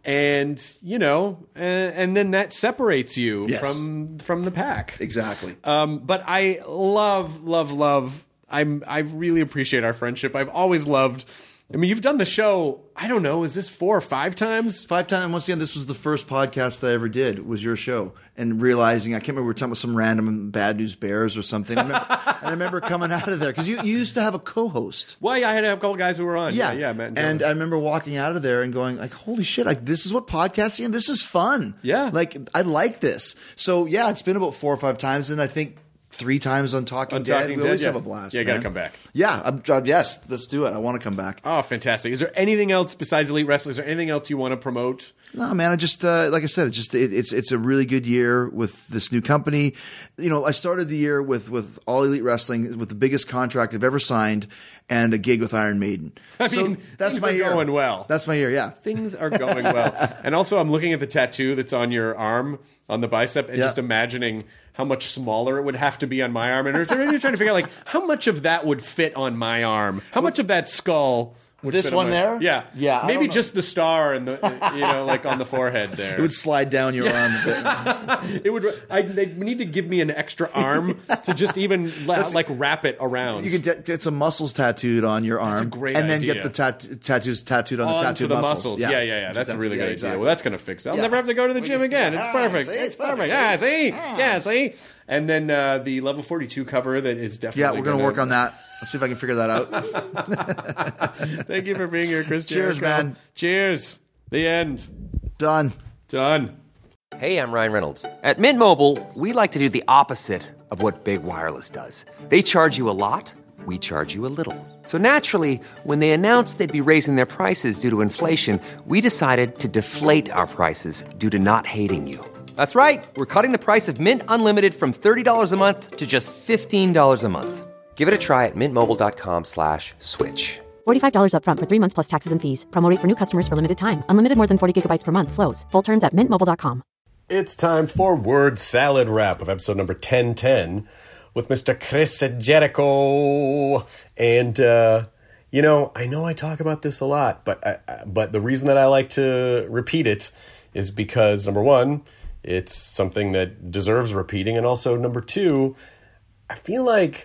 and you know, and, and then that separates you Yes. from from the pack. Exactly. Um, but I love, love, love. I'm I really appreciate our friendship. I've always loved. I mean, you've done the show. I don't know. Is this four or five times? Five times. Once again, this was the first podcast that I ever did. Was your show, and realizing I can't remember we were talking about some random Bad News Bears or something. I remember, and I remember coming out of there because you, you used to have a co-host. Well, yeah, I had a couple guys who were on. Yeah, yeah, Matt and, and Dylan. I remember walking out of there and going like, "Holy shit! Like this is what podcasting. This is fun. Yeah. like I like this." So yeah, it's been about four or five times, and I think three times on Talking On Dead. Talking we Dead, always yeah. have a blast. Yeah, you gotta man. come back. Yeah, I'm, uh, yes, let's do it. I want to come back. Oh, fantastic! Is there anything else besides Elite Wrestling? Is there anything else you want to promote? No, man. I just uh, like I said, it's just it, it's it's a really good year with this new company. You know, I started the year with with All Elite Wrestling with the biggest contract I've ever signed and a gig with Iron Maiden. I so mean, that's things my are year. going well. That's my year. Yeah. Things are going well. And also, I'm looking at the tattoo that's on your arm, on the bicep, and Yeah. just imagining how much smaller it would have to be on my arm. And you're trying to figure out, like, how much of that would fit on my arm? How much of that skull would This fit on one my- there? Yeah. Yeah, I Maybe don't know. just the star and the, you know, like on the forehead there. It would slide down your arm a bit. It would. I, they need to give me an extra arm to just even la- like wrap it around. You could get, get some muscles tattooed on your arm, a great and then idea. get the tat- tattoos tattooed on the Onto tattooed the muscles. muscles. Yeah, yeah, yeah. That's a really Yeah, good exactly. idea. Well, that's going to fix it. I'll Yeah. never have to go to the We gym can- again. It's Ah, perfect. see, it's it's perfect. perfect. Ah, see? Yeah, see? And then uh, the level forty-two cover that is definitely Yeah, we're going to gonna- work on that. Let's see if I can figure that out. Thank you for being here, Chris Cheers, Jericho. man. Cheers. The end. Done. Done. Hey, I'm Ryan Reynolds. At Mint Mobile, we like to do the opposite of what Big Wireless does. They charge you a lot, we charge you a little. So naturally, when they announced they'd be raising their prices due to inflation, we decided to deflate our prices due to not hating you. That's right. We're cutting the price of Mint Unlimited from thirty dollars a month to just fifteen dollars a month. Give it a try at mintmobile.com slash switch. forty-five dollars up front for three months plus taxes and fees. Promo rate for new customers for limited time. Unlimited more than forty gigabytes per month slows. Full terms at mint mobile dot com. It's time for Word Salad Wrap of episode number ten ten with Mister Chris Jericho. And, uh, you know, I know I talk about this a lot, but I, but the reason that I like to repeat it is because, number one, it's something that deserves repeating. And also, number two, I feel like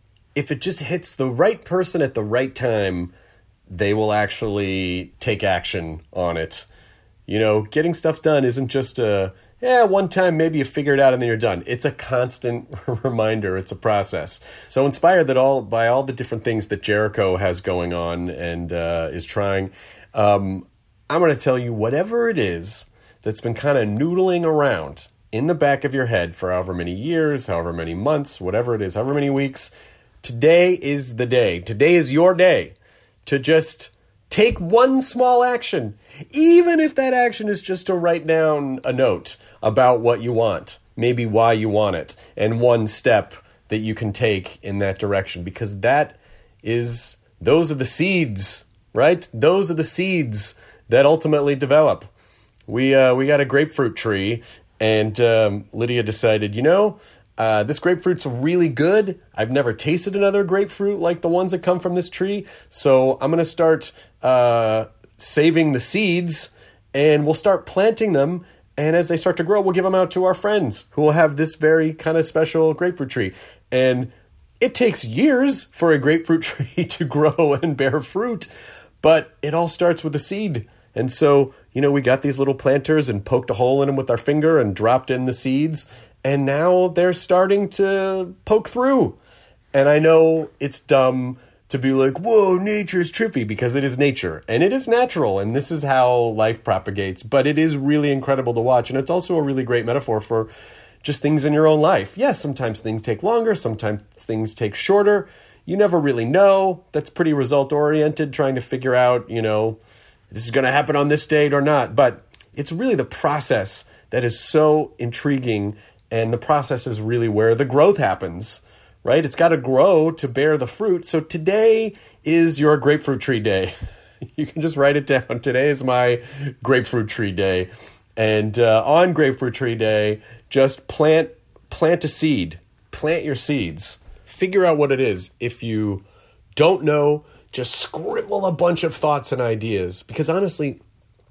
if it just hits the right person at the right time, they will actually take action on it. You know, getting stuff done isn't just a, yeah, one time maybe you figure it out and then you're done. It's a constant reminder. It's a process. So inspired that all by all the different things that Jericho has going on and uh, is trying, um, I'm going to tell you whatever it is that's been kind of noodling around in the back of your head for however many years, however many months, whatever it is, however many weeks. Today is the day. Today is your day to just take one small action, even if that action is just to write down a note about what you want, maybe why you want it, and one step that you can take in that direction, because that is, those are the seeds, right? Those are the seeds that ultimately develop. We uh, we got a grapefruit tree, and um, Lydia decided, you know, uh, this grapefruit's really good. I've never tasted another grapefruit like the ones that come from this tree, so I'm going to start uh, saving the seeds, and we'll start planting them, and as they start to grow, we'll give them out to our friends who will have this very kind of special grapefruit tree. And it takes years for a grapefruit tree to grow and bear fruit, but it all starts with a seed. And so, you know, we got these little planters and poked a hole in them with our finger and dropped in the seeds. And now they're starting to poke through. And I know it's dumb to be like, whoa, nature's trippy, because it is nature. And it is natural. And this is how life propagates. But it is really incredible to watch. And it's also a really great metaphor for just things in your own life. Yes, sometimes things take longer. Sometimes things take shorter. You never really know. That's pretty result-oriented, trying to figure out, you know, this is going to happen on this date or not. But it's really the process that is so intriguing, and the process is really where the growth happens, right? It's got to grow to bear the fruit. So today is your grapefruit tree day. You can just write it down. Today is my grapefruit tree day. And uh, on grapefruit tree day, just plant plant a seed. Plant your seeds. Figure out what it is. If you don't know, just scribble a bunch of thoughts and ideas. Because honestly,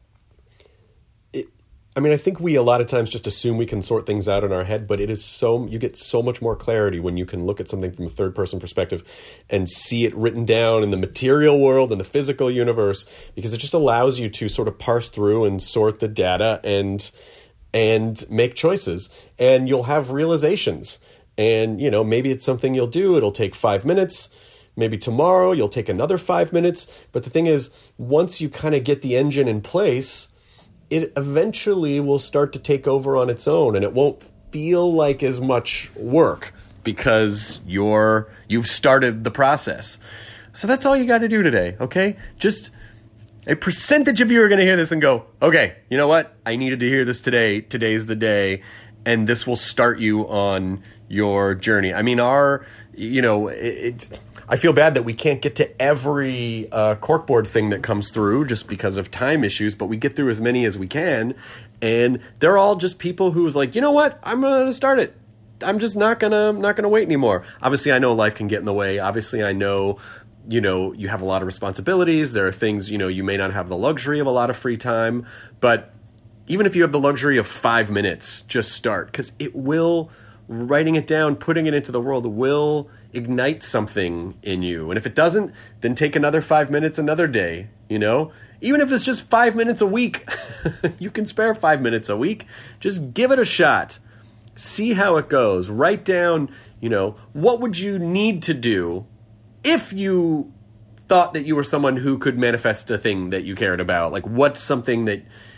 it, I mean, I think we a lot of times just assume we can sort things out in our head, but it is so, you get so much more clarity when you can look at something from a third person perspective and see it written down in the material world and the physical universe, because it just allows you to sort of parse through and sort the data and, and make choices, and you'll have realizations. And, you know, maybe it's something you'll do. It'll take five minutes. Maybe tomorrow you'll take another five minutes. But the thing is, once you kind of get the engine in place, it eventually will start to take over on its own, and it won't feel like as much work because you're, you've started the process. So that's all you got to do today, okay? Just a percentage of you are going to hear this and go, okay, you know what? I needed to hear this today. Today's the day. And this will start you on your journey. I mean, our, you know, it, it I feel bad that we can't get to every uh, corkboard thing that comes through just because of time issues, but we get through as many as we can. And they're all just people who's like, you know what? I'm going to start it. I'm just not going to not going to wait anymore. Obviously, I know life can get in the way. Obviously, I know, you know, you have a lot of responsibilities. There are things, you know, you may not have the luxury of a lot of free time. But even if you have the luxury of five minutes, just start, because it will, writing it down, putting it into the world will ignite something in you. And if it doesn't, then take another five minutes another day, you know? Even if it's just five minutes a week, you can spare five minutes a week. Just give it a shot. See how it goes. Write down, you know, what would you need to do if you thought that you were someone who could manifest a thing that you cared about? Like, what's something that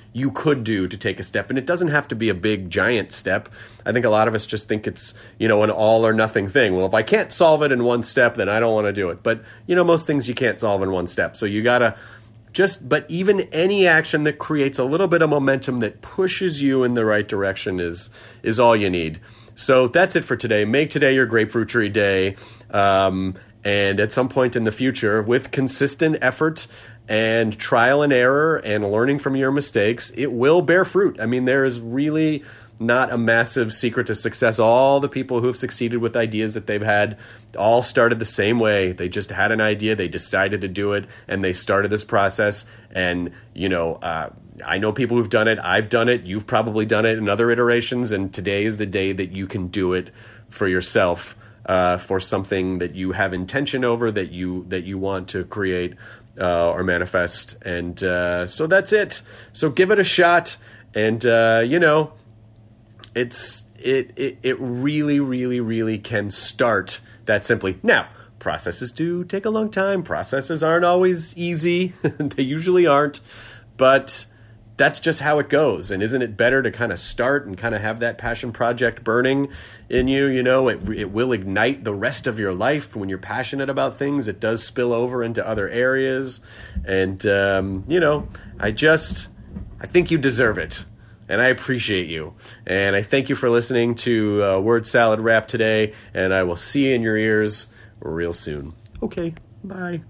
you could do to take a step. And it doesn't have to be a big, giant step. I think a lot of us just think it's, you know, an all or nothing thing. Well, if I can't solve it in one step, then I don't want to do it. But, you know, most things you can't solve in one step. So you got to just, but even any action that creates a little bit of momentum that pushes you in the right direction is is all you need. So that's it for today. Make today your grapefruit tree day. Um, and at some point in the future, with consistent effort and trial and error and learning from your mistakes, it will bear fruit. I mean, there is really not a massive secret to success. All the people who have succeeded with ideas that they've had all started the same way. They just had an idea, they decided to do it, and they started this process. And, you know, uh, I know people who've done it. I've done it. You've probably done it in other iterations. And today is the day that you can do it for yourself, uh, for something that you have intention over, that you that you want to create uh, or manifest. And uh, so that's it. So give it a shot. And, uh, you know, it's it, it it really, really, really can start that simply. Now, processes do take a long time. Processes aren't always easy. They usually aren't. But that's just how it goes. And isn't it better to kind of start and kind of have that passion project burning in you? You know, it it will ignite the rest of your life. When you're passionate about things, it does spill over into other areas. And, um, you know, I just, I think you deserve it. And I appreciate you. And I thank you for listening to uh, Word Salad Rap today. And I will see you in your ears real soon. Okay, bye.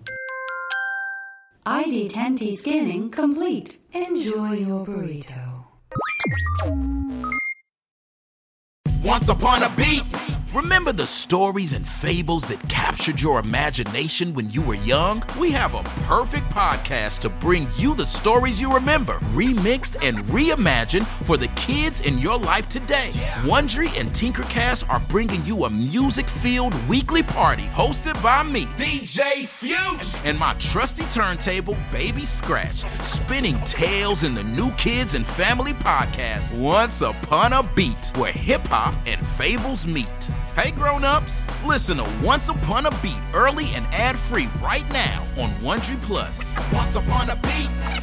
I D ten T scanning complete. Enjoy your burrito. Once upon a beat. Remember the stories and fables that captured your imagination when you were young? We have a perfect podcast to bring you the stories you remember, remixed and reimagined for the kids in your life today. Wondery and Tinkercast are bringing you a music-filled weekly party hosted by me, D J Fusion, and my trusty turntable, Baby Scratch, spinning tales in the New Kids and Family podcast, Once Upon a Beat, where hip-hop and fables meet. Hey grown-ups, listen to Once Upon a Beat early and ad-free right now on Wondery Plus. Once Upon a Beat.